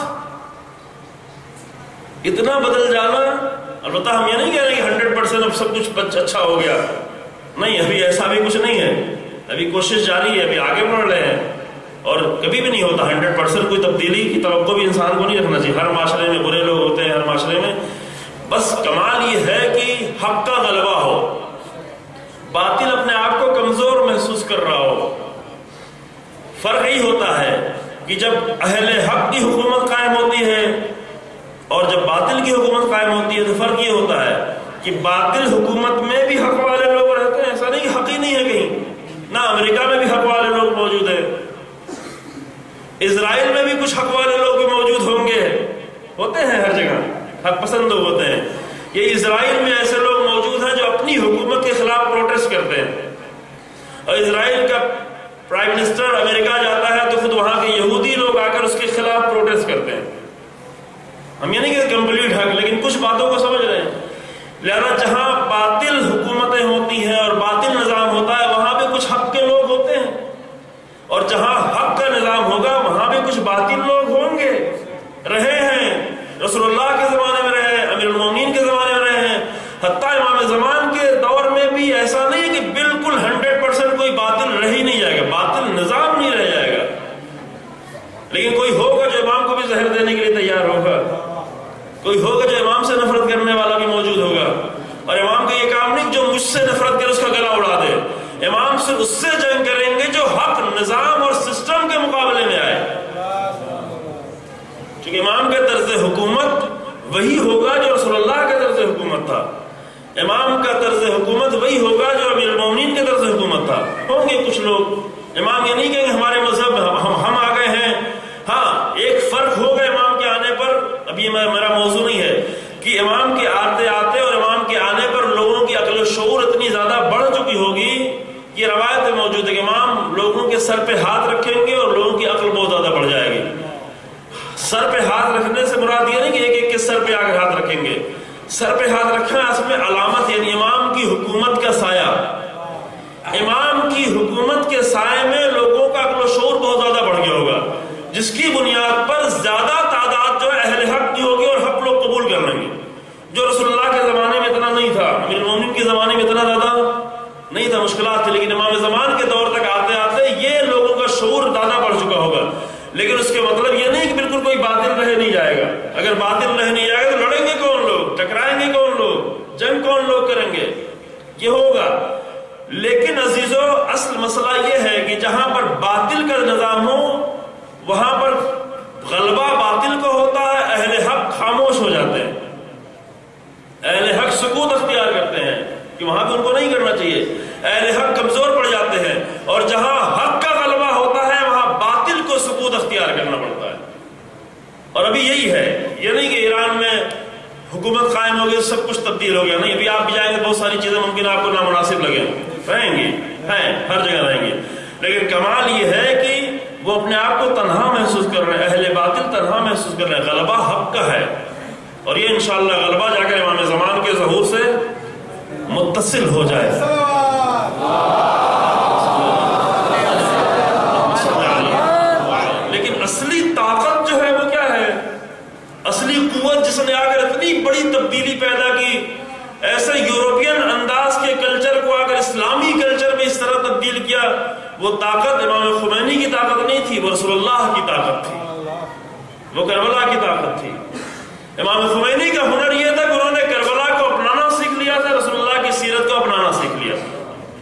اتنا بدل جانا، البتہ ہم یہ نہیں کہہ رہے کہ 100% اب سب کچھ اچھا ہو گیا، نہیں، ابھی ایسا بھی کچھ نہیں ہے. ابھی کوشش جاری ہے، ابھی آگے بڑھ رہے ہیں، اور کبھی بھی نہیں ہوتا 100% کوئی تبدیلی کی توقع بھی انسان کو نہیں رکھنا چاہیے. ہر معاشرے میں برے لوگ ہوتے ہیں، ہر معاشرے میں، بس کمال یہ ہے کہ حق کا غلبہ ہو، باطل اپنے آپ کو کمزور محسوس کر رہا ہو. فرق یہی ہوتا ہے کہ جب اہل حق کی حکومت قائم ہوتی ہے اور جب باطل کی حکومت قائم ہوتی ہے تو فرق یہ ہوتا ہے کہ باطل حکومت میں بھی حق والے لوگ رہتے ہیں. ایسا نہیں حق ہی نہیں ہے کہیں، نہ امریکہ میں بھی حق والے لوگ موجود ہیں، اسرائیل میں بھی کچھ حق والے لوگ بھی موجود ہوں گے، ہوتے ہیں، ہر جگہ حق پسند لوگ ہوتے ہیں. یہ اسرائیل میں ایسے لوگ موجود ہیں جو اپنی حکومت کے خلاف پروٹیسٹ کرتے ہیں، اور اسرائیل کا پرائم منسٹر امریکہ جاتا ہے تو خود وہاں کے یہودی لوگ آ کر اس کے خلاف پروٹیسٹ کرتے ہیں. ہم یہ نہیں کہ کمپلیٹ حق، لیکن کچھ باتوں کو سمجھ رہے ہیں. لہذا جہاں باطل حکومتیں ہوتی ہیں اور باطل نظام ہوتا ہے وہاں پہ کچھ حق کے لوگ ہوتے ہیں، اور جہاں حق کا نظام ہوگا وہاں پہ کچھ باطل لوگ ہوں گے. رہے ہیں، رسول اللہ کے زمانے میں رہے ہیں، امیر المومنین کے زمانے میں رہے ہیں، حتیٰ امام زمان کے دور میں بھی ایسا نہیں کہ بالکل 100% کوئی باطل رہ ہی نہیں جائے گا، باطل نظام نہیں رہ جائے گا. لیکن کوئی ہوگا جو امام کو بھی زہر دینے کے لیے تیار ہوگا، کوئی ہوگا جو امام سے نفرت کرنے والا بھی موجود ہوگا. اور امام کا یہ کام نہیں جو مجھ سے نفرت کر اس کا گلا اڑا دے، امام صرف اس سے جنگ کریں گے جو حق نظام اور سسٹم کے مقابلے میں آئے. کیونکہ امام کا طرز حکومت وہی ہوگا جو رسول اللہ کا طرز حکومت تھا، امام کا طرز حکومت وہی ہوگا جو امیر المومنین کا طرز حکومت تھا. ہوں گے کچھ لوگ، امام یہ نہیں کہیں گے ہمارے مذہب ہم آ گئے ہیں. ہاں ایک فرق ہوگا امام کے آنے پر، اب یہ میرا موضوع نہیں ہے، کہ امام کے آتے آتے اور امام کے آنے پر لوگوں کی عقل و شعور اتنی زیادہ بڑھ چکی ہوگی. یہ روایت موجود ہے کہ امام لوگوں کے سر پہ ہاتھ رکھیں گے اور لوگوں کی عقل بہت زیادہ بڑھ جائے گی. سر پہ ہاتھ رکھنے سے مراد یہ نہیں کہ ایک ایک کے سر پہ آ کر ہاتھ رکھیں گے. سر پہ ہاتھ رکھنا اس میں علامت، یعنی امام کی حکومت کا سایہ، امام کی حکومت کے سائے میں لوگوں کا عقل و شعور بہت زیادہ بڑھ گیا ہوگا، جس کی بنیاد پر زیادہ تعداد جو ہے اہل حق کی ہوگی اور حق لوگ قبول کر لیں گے، جو رسول اللہ کے زمانے میں اتنا نہیں تھا. امیر المومنین کے زمانے میں اتنا زیادہ نہیں تھا، مشکلات تھی، لیکن امام زمان کے دور تک آتے آتے یہ لوگوں کا شعور زیادہ بڑھ چکا ہوگا. لیکن اس کے مطلب یہ نہیں کہ بالکل کوئی باطل رہ نہیں جائے گا. اگر باطل رہ نہیں جائے گا تو لڑیں گے کون لوگ، ٹکرائیں گے کون لوگ، جنگ کون لوگ کریں گے، یہ ہوگا. لیکن عزیزو اصل مسئلہ یہ ہے کہ جہاں پر باطل کا نظام ہو وہاں پر غلبہ باطل کو ہوتا ہے، اہل حق خاموش ہو جاتے ہیں، اہل حق سکوت اختیار کرتے ہیں کہ وہاں پہ ان کو نہیں کرنا چاہیے. اہل حق کمزور پڑ جاتے ہیں، اور جہاں حق کا غلبہ ہوتا ہے وہاں باطل کو سکوت اختیار کرنا پڑتا ہے. اور ابھی یہی ہے، یہ نہیں کہ ایران میں حکومت قائم ہو گئی سب کچھ تبدیل ہو گیا. نہیں, ابھی آپ بھی جائیں گے بہت ساری چیزیں ممکن آپ کو نامناسب لگیں, رہیں گی, ہیں ہر جگہ رہیں گے, لیکن کمال یہ ہے کہ وہ اپنے آپ کو تنہا محسوس کر رہے ہیں, اہل باطل تنہا محسوس کر رہے ہیں. غلبہ حق کا ہے, اور یہ انشاءاللہ غلبہ جا کر امام زمان کے ظہور سے متصل ہو جائے. لیکن اصلی طاقت جو ہے وہ کیا ہے؟ اصلی قوت جس نے آ کر اتنی بڑی تبدیلی پیدا کی, ایسے یورپین انداز کے کلچر کو آ کر اسلامی کلچر میں اس طرح تبدیل کیا, وہ طاقت امام خمینی کی طاقت نہیں تھی, وہ رسول اللہ کی طاقت تھی, وہ کربلا کی طاقت تھی. امام خمینی کا ہنر یہ تھا کہ انہوں نے کربلا کو اپنانا سیکھ لیا تھا, رسول اللہ کی سیرت کو اپنانا سیکھ لیا تھا,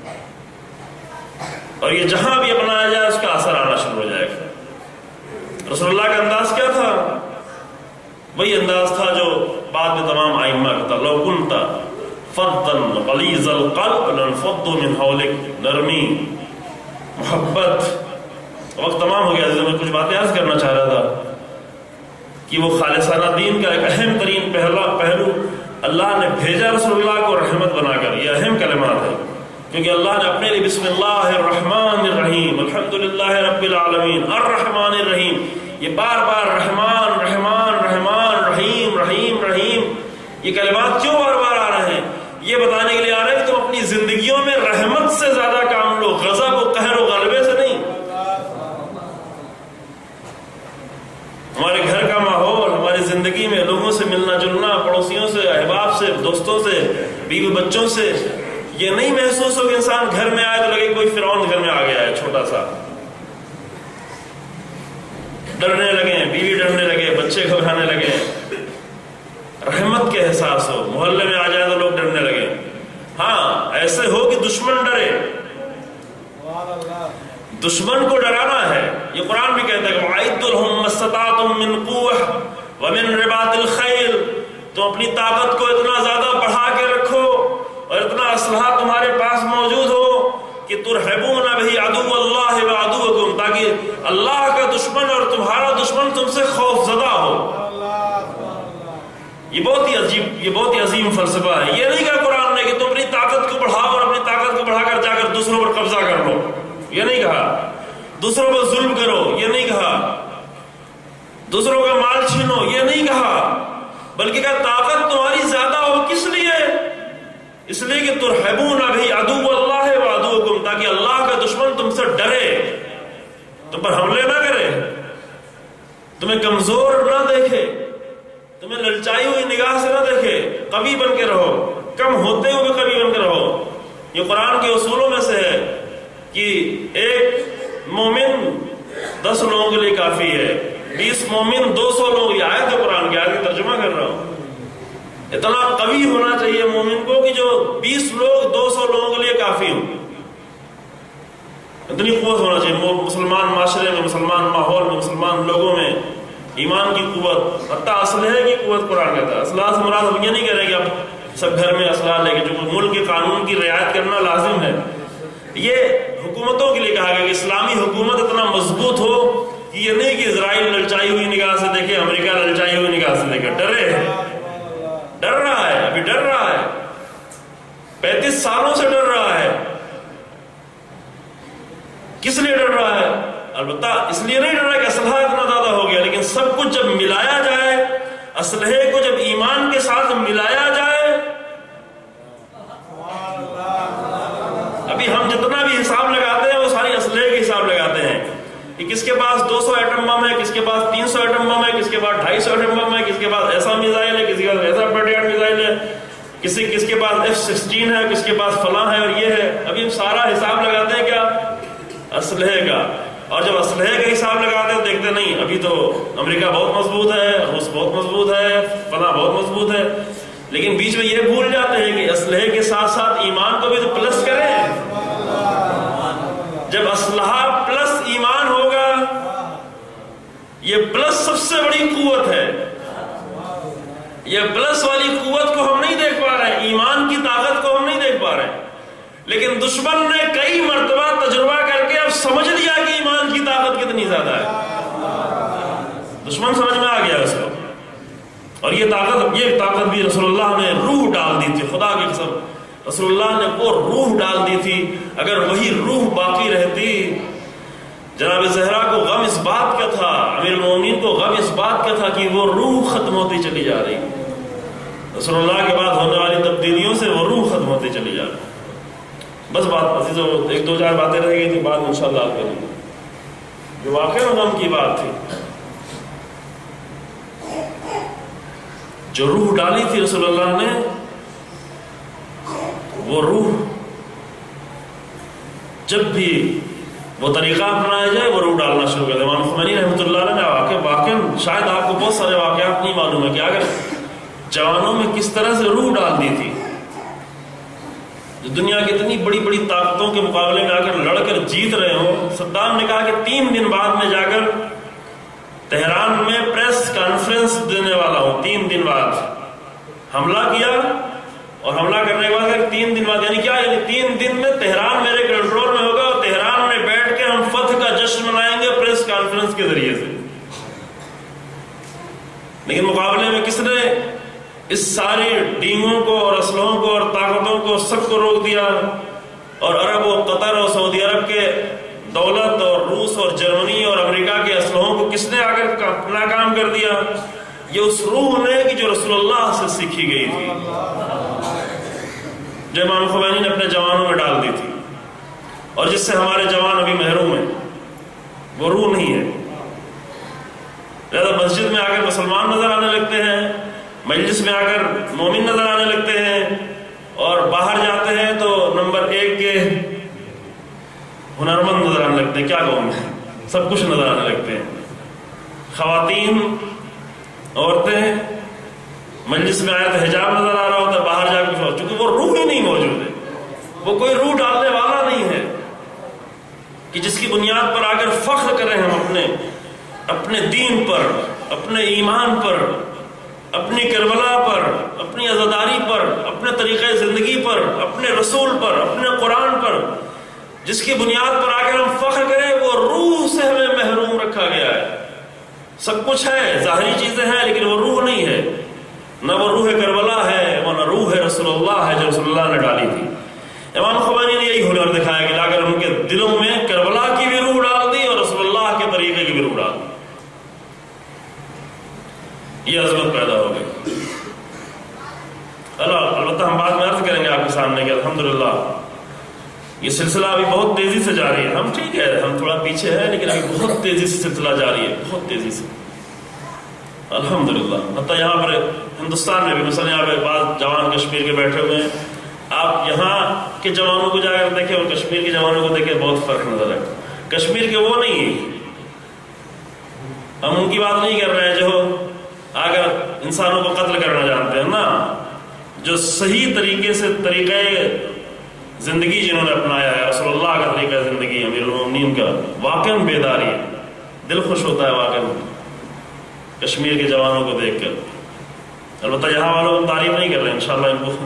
اور یہ جہاں بھی اپنایا جائے اس کا اثر آنا شروع ہو جائے گا. رسول اللہ کا انداز کیا تھا؟ وہی انداز تھا جو بعد میں تمام ائمہ کا تھا. لو کنت فظا غلیظ القلب لانفضوا من حولک, نرمی, محبت. وقت تمام ہو گیا, میں کچھ باتیں عرض کرنا چاہ رہا تھا کہ وہ خالصانہ دین کا ایک اہم ترین پہلو اللہ نے بھیجا رسول اللہ کو رحمت بنا کر. یہ اہم کلمات ہے, کیونکہ اللہ نے اپنے لیے بسم اللہ الرحمن الرحیم, الحمدللہ رب العالمین, الرحمن الرحیم, یہ بار بار رحمان رحمان رحمان رحیم رحیم رحیم, یہ کلمات کیوں بار بار آ رہے ہیں؟ یہ بتانے کے لیے آ رہے ہیں کہ تم اپنی زندگیوں میں رحمت سے زیادہ کام لو, غضب و قہر و غلبے سے نہیں. ہمارے گھر کا ماحول, ہماری زندگی میں لوگوں سے ملنا جلنا, پڑوسیوں سے, احباب سے, دوستوں سے, بیوی بچوں سے, یہ نہیں محسوس ہو کہ انسان گھر میں آئے تو لگے کوئی فرعون گھر میں آ گیا ہے چھوٹا سا. ڈرنے لگے, بیوی ڈرنے لگے, بچے گھبرانے لگے, رحمت کے احساس ہو. محلے میں آ جائے تو لوگ ڈرنے لگے. ہاں ایسے ہو کہ دشمن ڈرے, دشمن کو ڈرانا ہے. یہ قرآن بھی کہتا ہے کہ وَأَعِدُّوا لَهُم مَّا اسْتَطَعْتُم مِّن قُوَّةٍ وَمِن رِّبَاطِ الْخَيْلِ, تم اپنی طاقت کو اتنا زیادہ بڑھا کے رکھو اور اتنا اسلحہ تمہارے پاس موجود ہو کہ ترہبون بہ عدو اللہ وعدوکم, تاکہ اللہ کا دشمن اور تمہارا دشمن تم سے خوف زدہ ہو. یہ بہت ہی عظیم فلسفہ ہے. یہ نہیں کہا قرآن نے کہ تم اپنی طاقت کو بڑھاؤ اور اپنی طاقت کو بڑھا کر جا کر دوسروں پر قبضہ کر لو, یہ نہیں کہا. دوسروں پر ظلم کرو, یہ نہیں کہا. دوسروں کا مال چھینو, یہ نہیں کہا. بلکہ کہا طاقت تمہاری زیادہ ہو. کس لیے؟ اس لیے کہ ترہبون بہ عدو اللہ وعدوکم, تاکہ اللہ کا دشمن تم سے ڈرے, تم پر حملے نہ کرے, تمہیں کمزور نہ دیکھے, تمہیں للچائی ہوئی نگاہ سے نہ دیکھے. قوی بن کے رہو, کم ہوتے ہوئے بھی قوی بن کے رہو. یہ قرآن کے اصولوں میں سے ہے کہ ایک مومن 10 لوگوں کے لیے کافی ہے, 20 مومن 200 لوگ. یہ آیت ہے قرآن کی, آیت ترجمہ کر رہا ہوں. اتنا قوی ہونا چاہیے مومن کو کہ جو 20 لوگ 200 لوگوں کے لیے کافی ہوں. اتنی قوت ہونا چاہیے مسلمان معاشرے میں, مسلمان ماحول میں, مسلمان لوگوں میں ایمان کی قوت, حتیٰ اسلحے کی قوت. قرآن کہتا ہے اسلحہ سے مراد ہم یہ نہیں کہہ رہے کہ آپ سب گھر میں اسلحہ لے کے, جو ملک کے قانون کی رعایت کرنا لازم ہے. یہ حکومتوں کے لیے کہا گیا کہ اسلامی حکومت اتنا مضبوط ہو کہ یہ نہیں کہ اسرائیل للچائی ہوئی نگاہ سے دیکھے, امریکہ للچائی ہوئی نگاہ سے دیکھے. ڈر رہا ہے, ابھی ڈر رہا ہے, 35 سالوں سے ڈر رہا ہے. کس لیے ڈر رہا ہے؟ البتہ اس لیے نہیں ڈر رہا کہ اسلحہ اتنا زیادہ ہو گیا, لیکن سب کچھ جب ملایا جائے, اسلحے کو جب ایمان کے ساتھ ملایا جائے, ابھی ہم جتنا بھی حساب لگاتے ہیں وہ ساری اسلحے کے حساب لگاتے ہیں کہ کس کے پاس 200 ایٹم بم ہے, کس کے پاس 300 ایٹم بم ہے, کس کے پاس 250 ایٹم بم ہے, کس کے پاس ایسا میزائل ہے, کسی کے پاس ایسا پیٹریاٹ میزائل ہے, کس کے پاس F-16 ہے, کس کے پاس فلاں ہے اور یہ ہے. ابھی ہم سارا حساب لگاتے ہیں کیا؟ اسلحے کا. اور جب اسلحے کا حساب لگاتے ہیں دیکھتے نہیں, ابھی تو امریکہ بہت مضبوط ہے, روس بہت مضبوط ہے, فلاں بہت مضبوط ہے. لیکن بیچ میں یہ بھول جاتے ہیں کہ اسلحے کے ساتھ ساتھ ایمان کو بھی تو پلس کریں. جب اسلحہ پلس ایمان ہوگا, یہ پلس سب سے بڑی قوت ہے. یہ پلس والی قوت کو ہم نہیں دیکھ پا رہے ہیں, ایمان کی طاقت کو ہم نہیں دیکھ پا رہے ہیں. لیکن دشمن نے کئی مرتبہ تجربہ کر کے اب سمجھ لیا کہ ایمان کی طاقت کتنی زیادہ ہے. دشمن سمجھ میں آ گیا اس کو. اور یہ طاقت بھی رسول اللہ نے روح ڈال دی تھی. خدا کی قسم رسول اللہ نے وہ روح ڈال دی تھی. اگر وہی روح باقی رہتی، جناب زہرا کو غم اس بات کا تھا، امیر المومنین کو غم اس بات کا تھا کہ وہ روح ختم ہوتی چلی جا رہی. رسول اللہ کے بعد ہونے والی تبدیلیوں سے وہ روح ختم ہوتی چلی جا رہی. بس بات عزیزوں، ایک دو چار باتیں رہ گئی تھی، بعد انشاءاللہ آپ کریں گے. جو واقعہ غم کی بات تھی، جو روح ڈالی تھی رسول اللہ نے، وہ روح جب بھی وہ طریقہ اپنایا جائے وہ روح ڈالنا شروع کر دے. امام خمینی رحمۃ اللہ علیہ نے واقعا شاید آپ کو بہت سارے واقعات نہیں معلوم ہے کہ اگر جوانوں میں کس طرح سے روح ڈال دی تھی. جو دنیا کی اتنی بڑی بڑی طاقتوں کے مقابلے میں آ کر لڑ کر جیت رہے ہوں. صدام نے کہا کہ 3 دن بعد میں جا کر تہران میں پریس کانفرنس دینے والا ہوں. 3 دن بعد حملہ کیا، اور حملہ کرنے کے بعد 3 دن بعد، یعنی کیا، یعنی 3 دن میں تہران میرے کنٹرول میں ہوگا اور تہران میں بیٹھ کے ہم فتح کا جشن منائیں گے پریس کانفرنس کے ذریعے سے. لیکن مقابلے میں کس نے اس ساری ٹیموں کو اور اسلحوں کو اور طاقتوں کو سب کو روک دیا، اور عرب و قطر اور سعودی عرب کے دولت اور روس اور جرمنی اور امریکہ کے اسلحوں کو کس نے آ کر ناکام کر دیا؟ یہ اس روح نے کہ جو رسول اللہ سے سیکھی گئی تھی، جو امام خمینی نے اپنے جوانوں میں ڈال دی تھی، اور جس سے ہمارے جوان ابھی محروم ہیں. وہ روح نہیں ہے. لہذا مسجد میں آ کر مسلمان نظر آنے لگتے ہیں، مجلس میں آ کر مومن نظر آنے لگتے ہیں، اور باہر جاتے ہیں تو نمبر 1 کے ہنرمند نظر آنے لگتے ہیں. کیا کہوں میں، سب کچھ نظر آنے لگتے ہیں. خواتین، عورتیں مجلس میں آئے تو حجاب نظر آ رہا ہوتا ہے، باہر جا کے چونکہ وہ روح ہی نہیں موجود ہے. وہ کوئی روح ڈالنے والا نہیں ہے کہ جس کی بنیاد پر آ کر فخر کریں ہم اپنے دین پر، اپنے ایمان پر، اپنی کربلا پر، اپنی عزاداری پر، اپنے طریقہ زندگی پر، اپنے رسول پر، اپنے قرآن پر. جس کی بنیاد پر آ کر ہم فخر کریں، وہ روح سے ہمیں محروم رکھا گیا ہے. سب کچھ ہے، ظاہری چیزیں ہیں، لیکن وہ روح نہیں ہے. نہ وہ روح کربلا ہے، وہ نہ روح رسول اللہ ہے جو رسول اللہ نے ڈالی تھی. امام خمینی نے یہی ہنر دکھایا کہ لا کر ان کے دلوں میں کربلا کی بھی روح ڈال دی اور رسول اللہ کے طریقے کی بھی روح ڈال دی. یہ عظمت پیدا ہو گئی. البتہ ہم بعد میں عرض کریں گے آپ کے سامنے کہ الحمدللہ یہ سلسلہ ابھی بہت تیزی سے جاری ہے. ہم ٹھیک ہے، ہم تھوڑا پیچھے ہیں، لیکن ابھی بہت تیزی سے سلسلہ جاری ہے، بہت تیزی سے الحمدللہ. حتیٰ یہاں پر ہندوستان میں بھی، مثلا یہاں پہ بعض جوان کشمیر کے بیٹھے ہوئے ہیں، آپ یہاں کے جوانوں کو جا کر دیکھیں اور کشمیر کے جوانوں کو دیکھیں، بہت فرق نظر ہے. کشمیر کے وہ نہیں، ہم ان کی بات نہیں کر رہے ہیں جو اگر انسانوں کو قتل کرنا جانتے ہیں نا، جو صحیح طریقے سے طریقہ زندگی جنہوں نے اپنایا ہے، رسول اللہ کا طریقہ زندگی، امیر المومنین کا، واقعاً بیداری ہے، دل خوش ہوتا ہے واقعاً کشمیر کے جوانوں کو دیکھ کر. البتہ یہاں والوں کو تعریف نہیں کر رہے ہیں، انشاءاللہ ان کو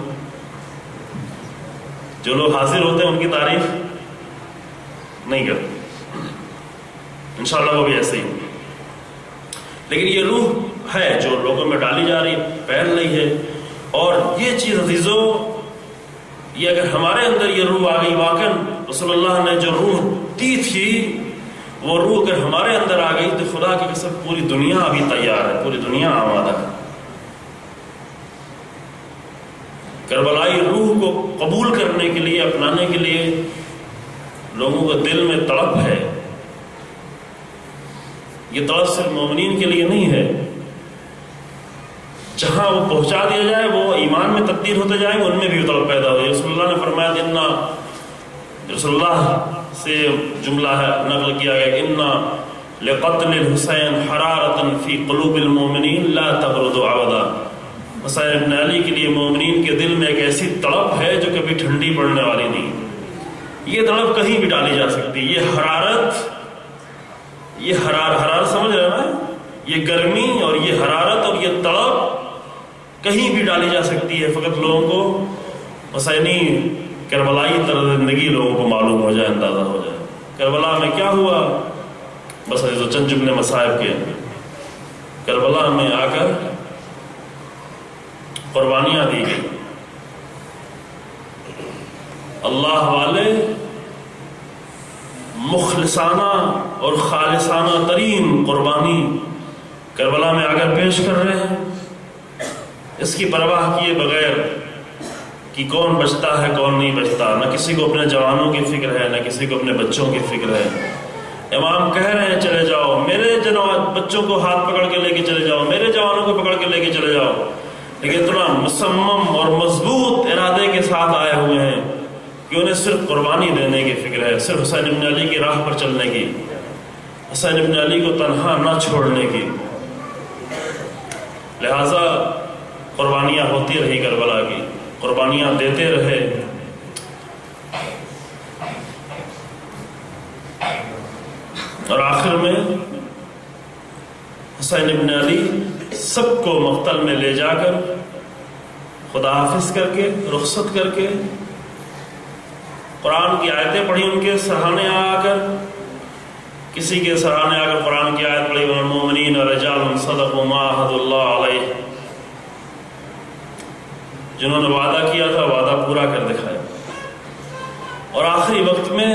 جو لوگ حاضر ہوتے ہیں ان کی تعریف نہیں کرتے، انشاءاللہ وہ بھی ایسے ہی. لیکن یہ روح ہے جو لوگوں میں ڈالی جا رہی ہے، پھیل رہی ہے. اور یہ چیز عزیزوں، یہ اگر ہمارے اندر یہ روح آ گئی، واقعاً رسول اللہ نے جو روح دی تھی وہ روح اگر ہمارے اندر آ گئی تو خدا کی قسم پوری دنیا ابھی تیار ہے، پوری دنیا آمادہ ہے. کربلائی روح کو قبول کرنے کے لیے، اپنانے کے لیے لوگوں کو دل میں تڑپ ہے. یہ تڑپ صرف مومنین کے لیے نہیں ہے، جہاں وہ پہنچا دیا جائے وہ ایمان میں تبدیل ہوتے جائیں گے، ان میں بھی تڑپ پیدا ہو. رسول اللہ نے فرمایا انا، رسول اللہ سے جملہ ہے نقل کیا گیا، انا لقتل الحسین حرارتا فی قلوب المؤمنین لا تبرد ابدا. حسین ابن علی کے لیے مومنین کے دل میں ایک ایسی تڑپ ہے جو کبھی ٹھنڈی پڑنے والی نہیں. یہ تڑپ کہیں بھی ڈالی جا سکتی. یہ حرارت، یہ حرارت سمجھ رہے ہیں نا، یہ گرمی اور یہ حرارت اور یہ تڑپ کہیں بھی ڈالی جا سکتی ہے. فقط لوگوں کو حسینی کربلائی طرز زندگی لوگوں کو معلوم ہو جائے، اندازہ ہو جائے کربلا میں کیا ہوا. بس چند جملے مصائب کے، کربلا میں آ کر قربانیاں دی گئی. اللہ والے مخلصانہ اور خالصانہ ترین قربانی کربلا میں اگر پیش کر رہے ہیں، اس کی پرواہ کیے بغیر کہ کون بچتا ہے کون نہیں بچتا، نہ کسی کو اپنے جوانوں کی فکر ہے، نہ کسی کو اپنے بچوں کی فکر ہے. امام کہہ رہے ہیں چلے جاؤ، میرے بچوں کو ہاتھ پکڑ کے لے کے چلے جاؤ، میرے جوانوں کو پکڑ کے لے کے چلے جاؤ، لیکن اتنا مصمم اور مضبوط ارادے کے ساتھ آئے ہوئے ہیں کہ انہیں صرف قربانی دینے کی فکر ہے، صرف حسین ابن علی کی راہ پر چلنے کی، حسین ابن علی کو تنہا نہ چھوڑنے کی. لہذا قربانیاں ہوتی رہی کربلا کی، قربانیاں دیتے رہے. اور آخر میں حسین ابن علی سب کو مقتل میں لے جا کر خدا حافظ کر کے رخصت کر کے قرآن کی آیتیں پڑھی، ان کے سراہنے آ کر، کسی کے سراہنے آ کر قرآن کی آیت پڑھی والمؤمنین رجال صدقوا ما عاهدوا اللہ علیہ، جنہوں نے وعدہ کیا تھا وعدہ پورا کر دکھایا. اور آخری وقت میں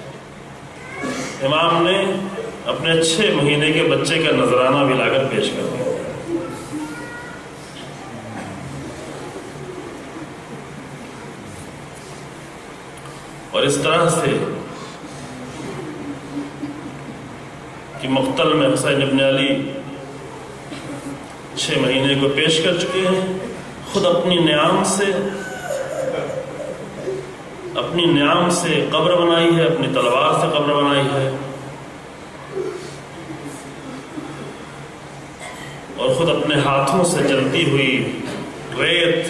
امام نے اپنے 6 مہینے کے بچے کا نذرانہ بھی لا کر پیش کر دیا. اور اس طرح سے کہ مقتل میں حسین ابن علی 6 مہینے کو پیش کر چکے ہیں، خود اپنی نیام سے قبر بنائی ہے، اپنی تلوار سے قبر بنائی ہے، اور خود اپنے ہاتھوں سے جلتی ہوئی ریت.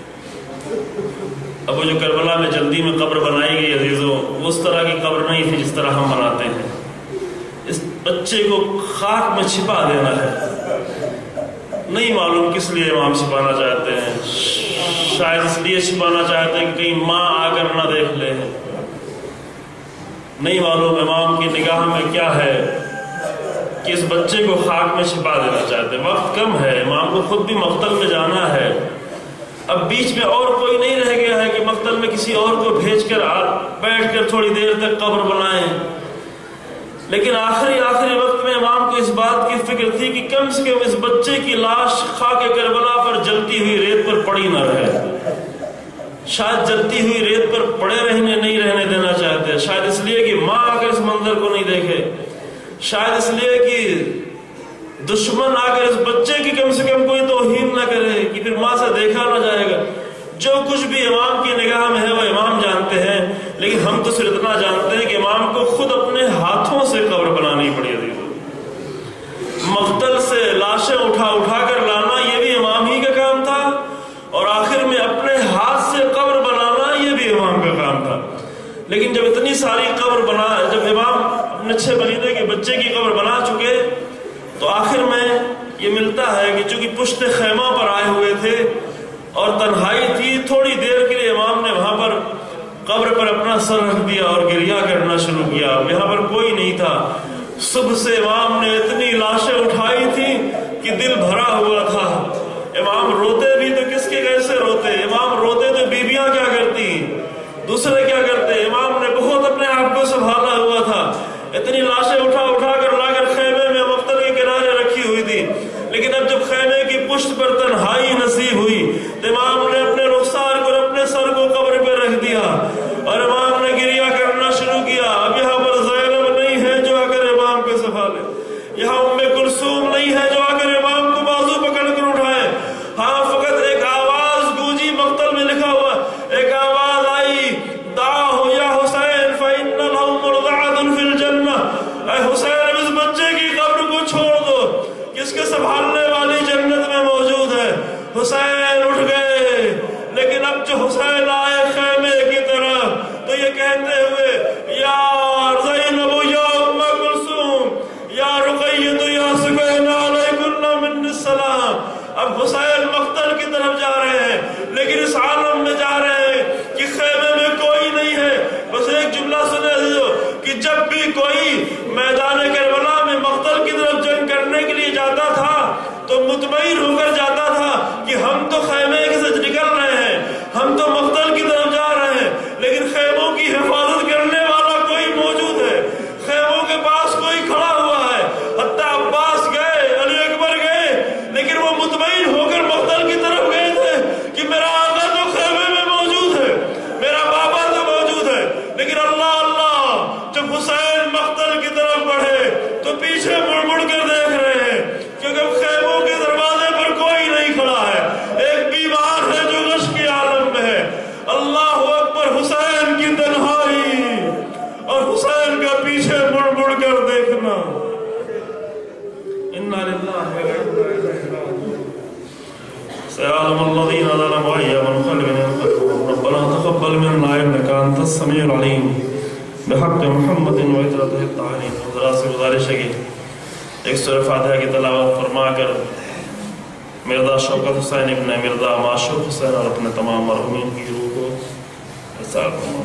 اب وہ جو کربلا میں جلدی میں قبر بنائی گئی عزیزوں، وہ اس طرح کی قبر نہیں تھی جس طرح ہم بناتے ہیں. اس بچے کو خاک میں چھپا دینا ہے. نہیں معلوم کس لیے امام چھپانا چاہتے ہیں، شاید اس لیے چھپانا چاہتے ہیں کہ کہیں ماں آ کر نہ دیکھ لے. نہیں معلوم امام کی نگاہ میں کیا ہے کہ اس بچے کو خاک میں چھپا دینا چاہتے ہیں. وقت کم ہے، امام کو خود بھی مقتل میں جانا ہے. اب بیچ میں اور کوئی نہیں رہ گیا ہے کہ مقتل میں کسی اور کو بھیج کر بیٹھ کر تھوڑی دیر تک قبر بنائیں. لیکن آخری وقت میں امام کو اس بات کی فکر تھی کہ کم سے کم اس بچے کی لاش خاک کربلا پر جلتی ہوئی ریت پر پڑی نہ رہے. شاید جلتی ہوئی ریت پر پڑے نہیں رہنے دینا چاہتے، شاید اس لیے کہ ماں آ کر اس منظر کو نہیں دیکھے، شاید اس لیے کہ دشمن آ کر اس بچے کی کم سے کم کوئی توہین نہ کرے کہ پھر ماں سے دیکھا نہ جائے گا. جو کچھ بھی امام کی نگاہ میں ہے وہ امام جانتے ہیں، لیکن ہم تو صرف اتنا جانتے ہیں کہ امام کو خود اپنے ہاتھوں سے قبر بنانی پڑی. مقتل سے لاشیں اٹھا کر لانا یہ بھی امام ہی کا کام تھا، اور آخر میں اپنے ہاتھ سے قبر بنانا یہ بھی امام کا کام تھا. لیکن جب اتنی ساری جب امام اپنے 6 مہینے کے بچے کی قبر بنا چکے تو آخر میں یہ ملتا ہے کہ چونکہ پشت خیمہ پر آئے ہوئے تھے اور تنہائی تھی، تھوڑی دیر کے لیے امام نے وہاں پر قبر پر اپنا سر رکھ دیا اور گریہ کرنا شروع کیا. یہاں پر کوئی نہیں تھا. صبح سے امام نے اتنی لاشیں اٹھائی تھی کہ دل بھرا ہوا تھا. امام روتے بھی تو کس کے کیسے روتے، امام روتے تو بیویاں کیا کرتی، دوسرے کیا کرتے. امام نے بہت اپنے آپ کو سنبھالا ہوا تھا. اتنی لاشیں اٹھا کر لا کر خیمے میں مقتل کے کنارے رکھی ہوئی تھی. لیکن اب جب خیمے کی پشت پر تنہائی نصیب ہوئی تو امام نے اپنے رخسار کو اپنے سر کو قبر پہ رکھ دیا اور امام نے گریہ کرنا شروع کیا. اب یہاں پر زینب نہیں ہے جو آ کر امام کو سنبھالے، یہاں ام کلثوم نہیں ہے جو آ کر امام کو بازو پکڑ کر اٹھائے. ہاں فقط ایک آواز گونجی، مقتل میں لکھا ہوا ایک آواز آئی، دعاہ یا حسین فإن له مرضعة في الجنة. اے حسین اس بچے کی قبر کو چھوڑ دو، کس کے سنبھالنے والی جنت میں موجود ہے. حسین اٹھ گئے، لیکن اب جو حسین آئے خیمے کی طرف تو یہ کہتے ہوئے یا زینب یا ام کلثوم یا رقیہ یا سکینہ علیکن من السلام. اب حسین مقتل کی طرف جا رہے ہیں، لیکن اس عالم میں جا رہے ہیں کہ خیمے میں کوئی نہیں ہے. بس ایک جملہ سنے کہ جب بھی کوئی میدان کربلا میں مقتل کی طرف جنگ کرنے کے لیے جاتا تھا تو مطمئن ہو کر جاتا تھا کہ ہم تو خیمے کے سيعلم الذين ظلموا أي منقلب ينقلبون ربنا تقبل منا إنك أنت السميع العليم بحق محمد وعترته الطاهرين. حضرات سے گزارش ہے کہ ایک سورہ فاتحہ کی تلاوت فرما کر مرزا شوکت حسین ابن مرزا معشوق حسین اور اپنے تمام مرحومین کی روح کو حساب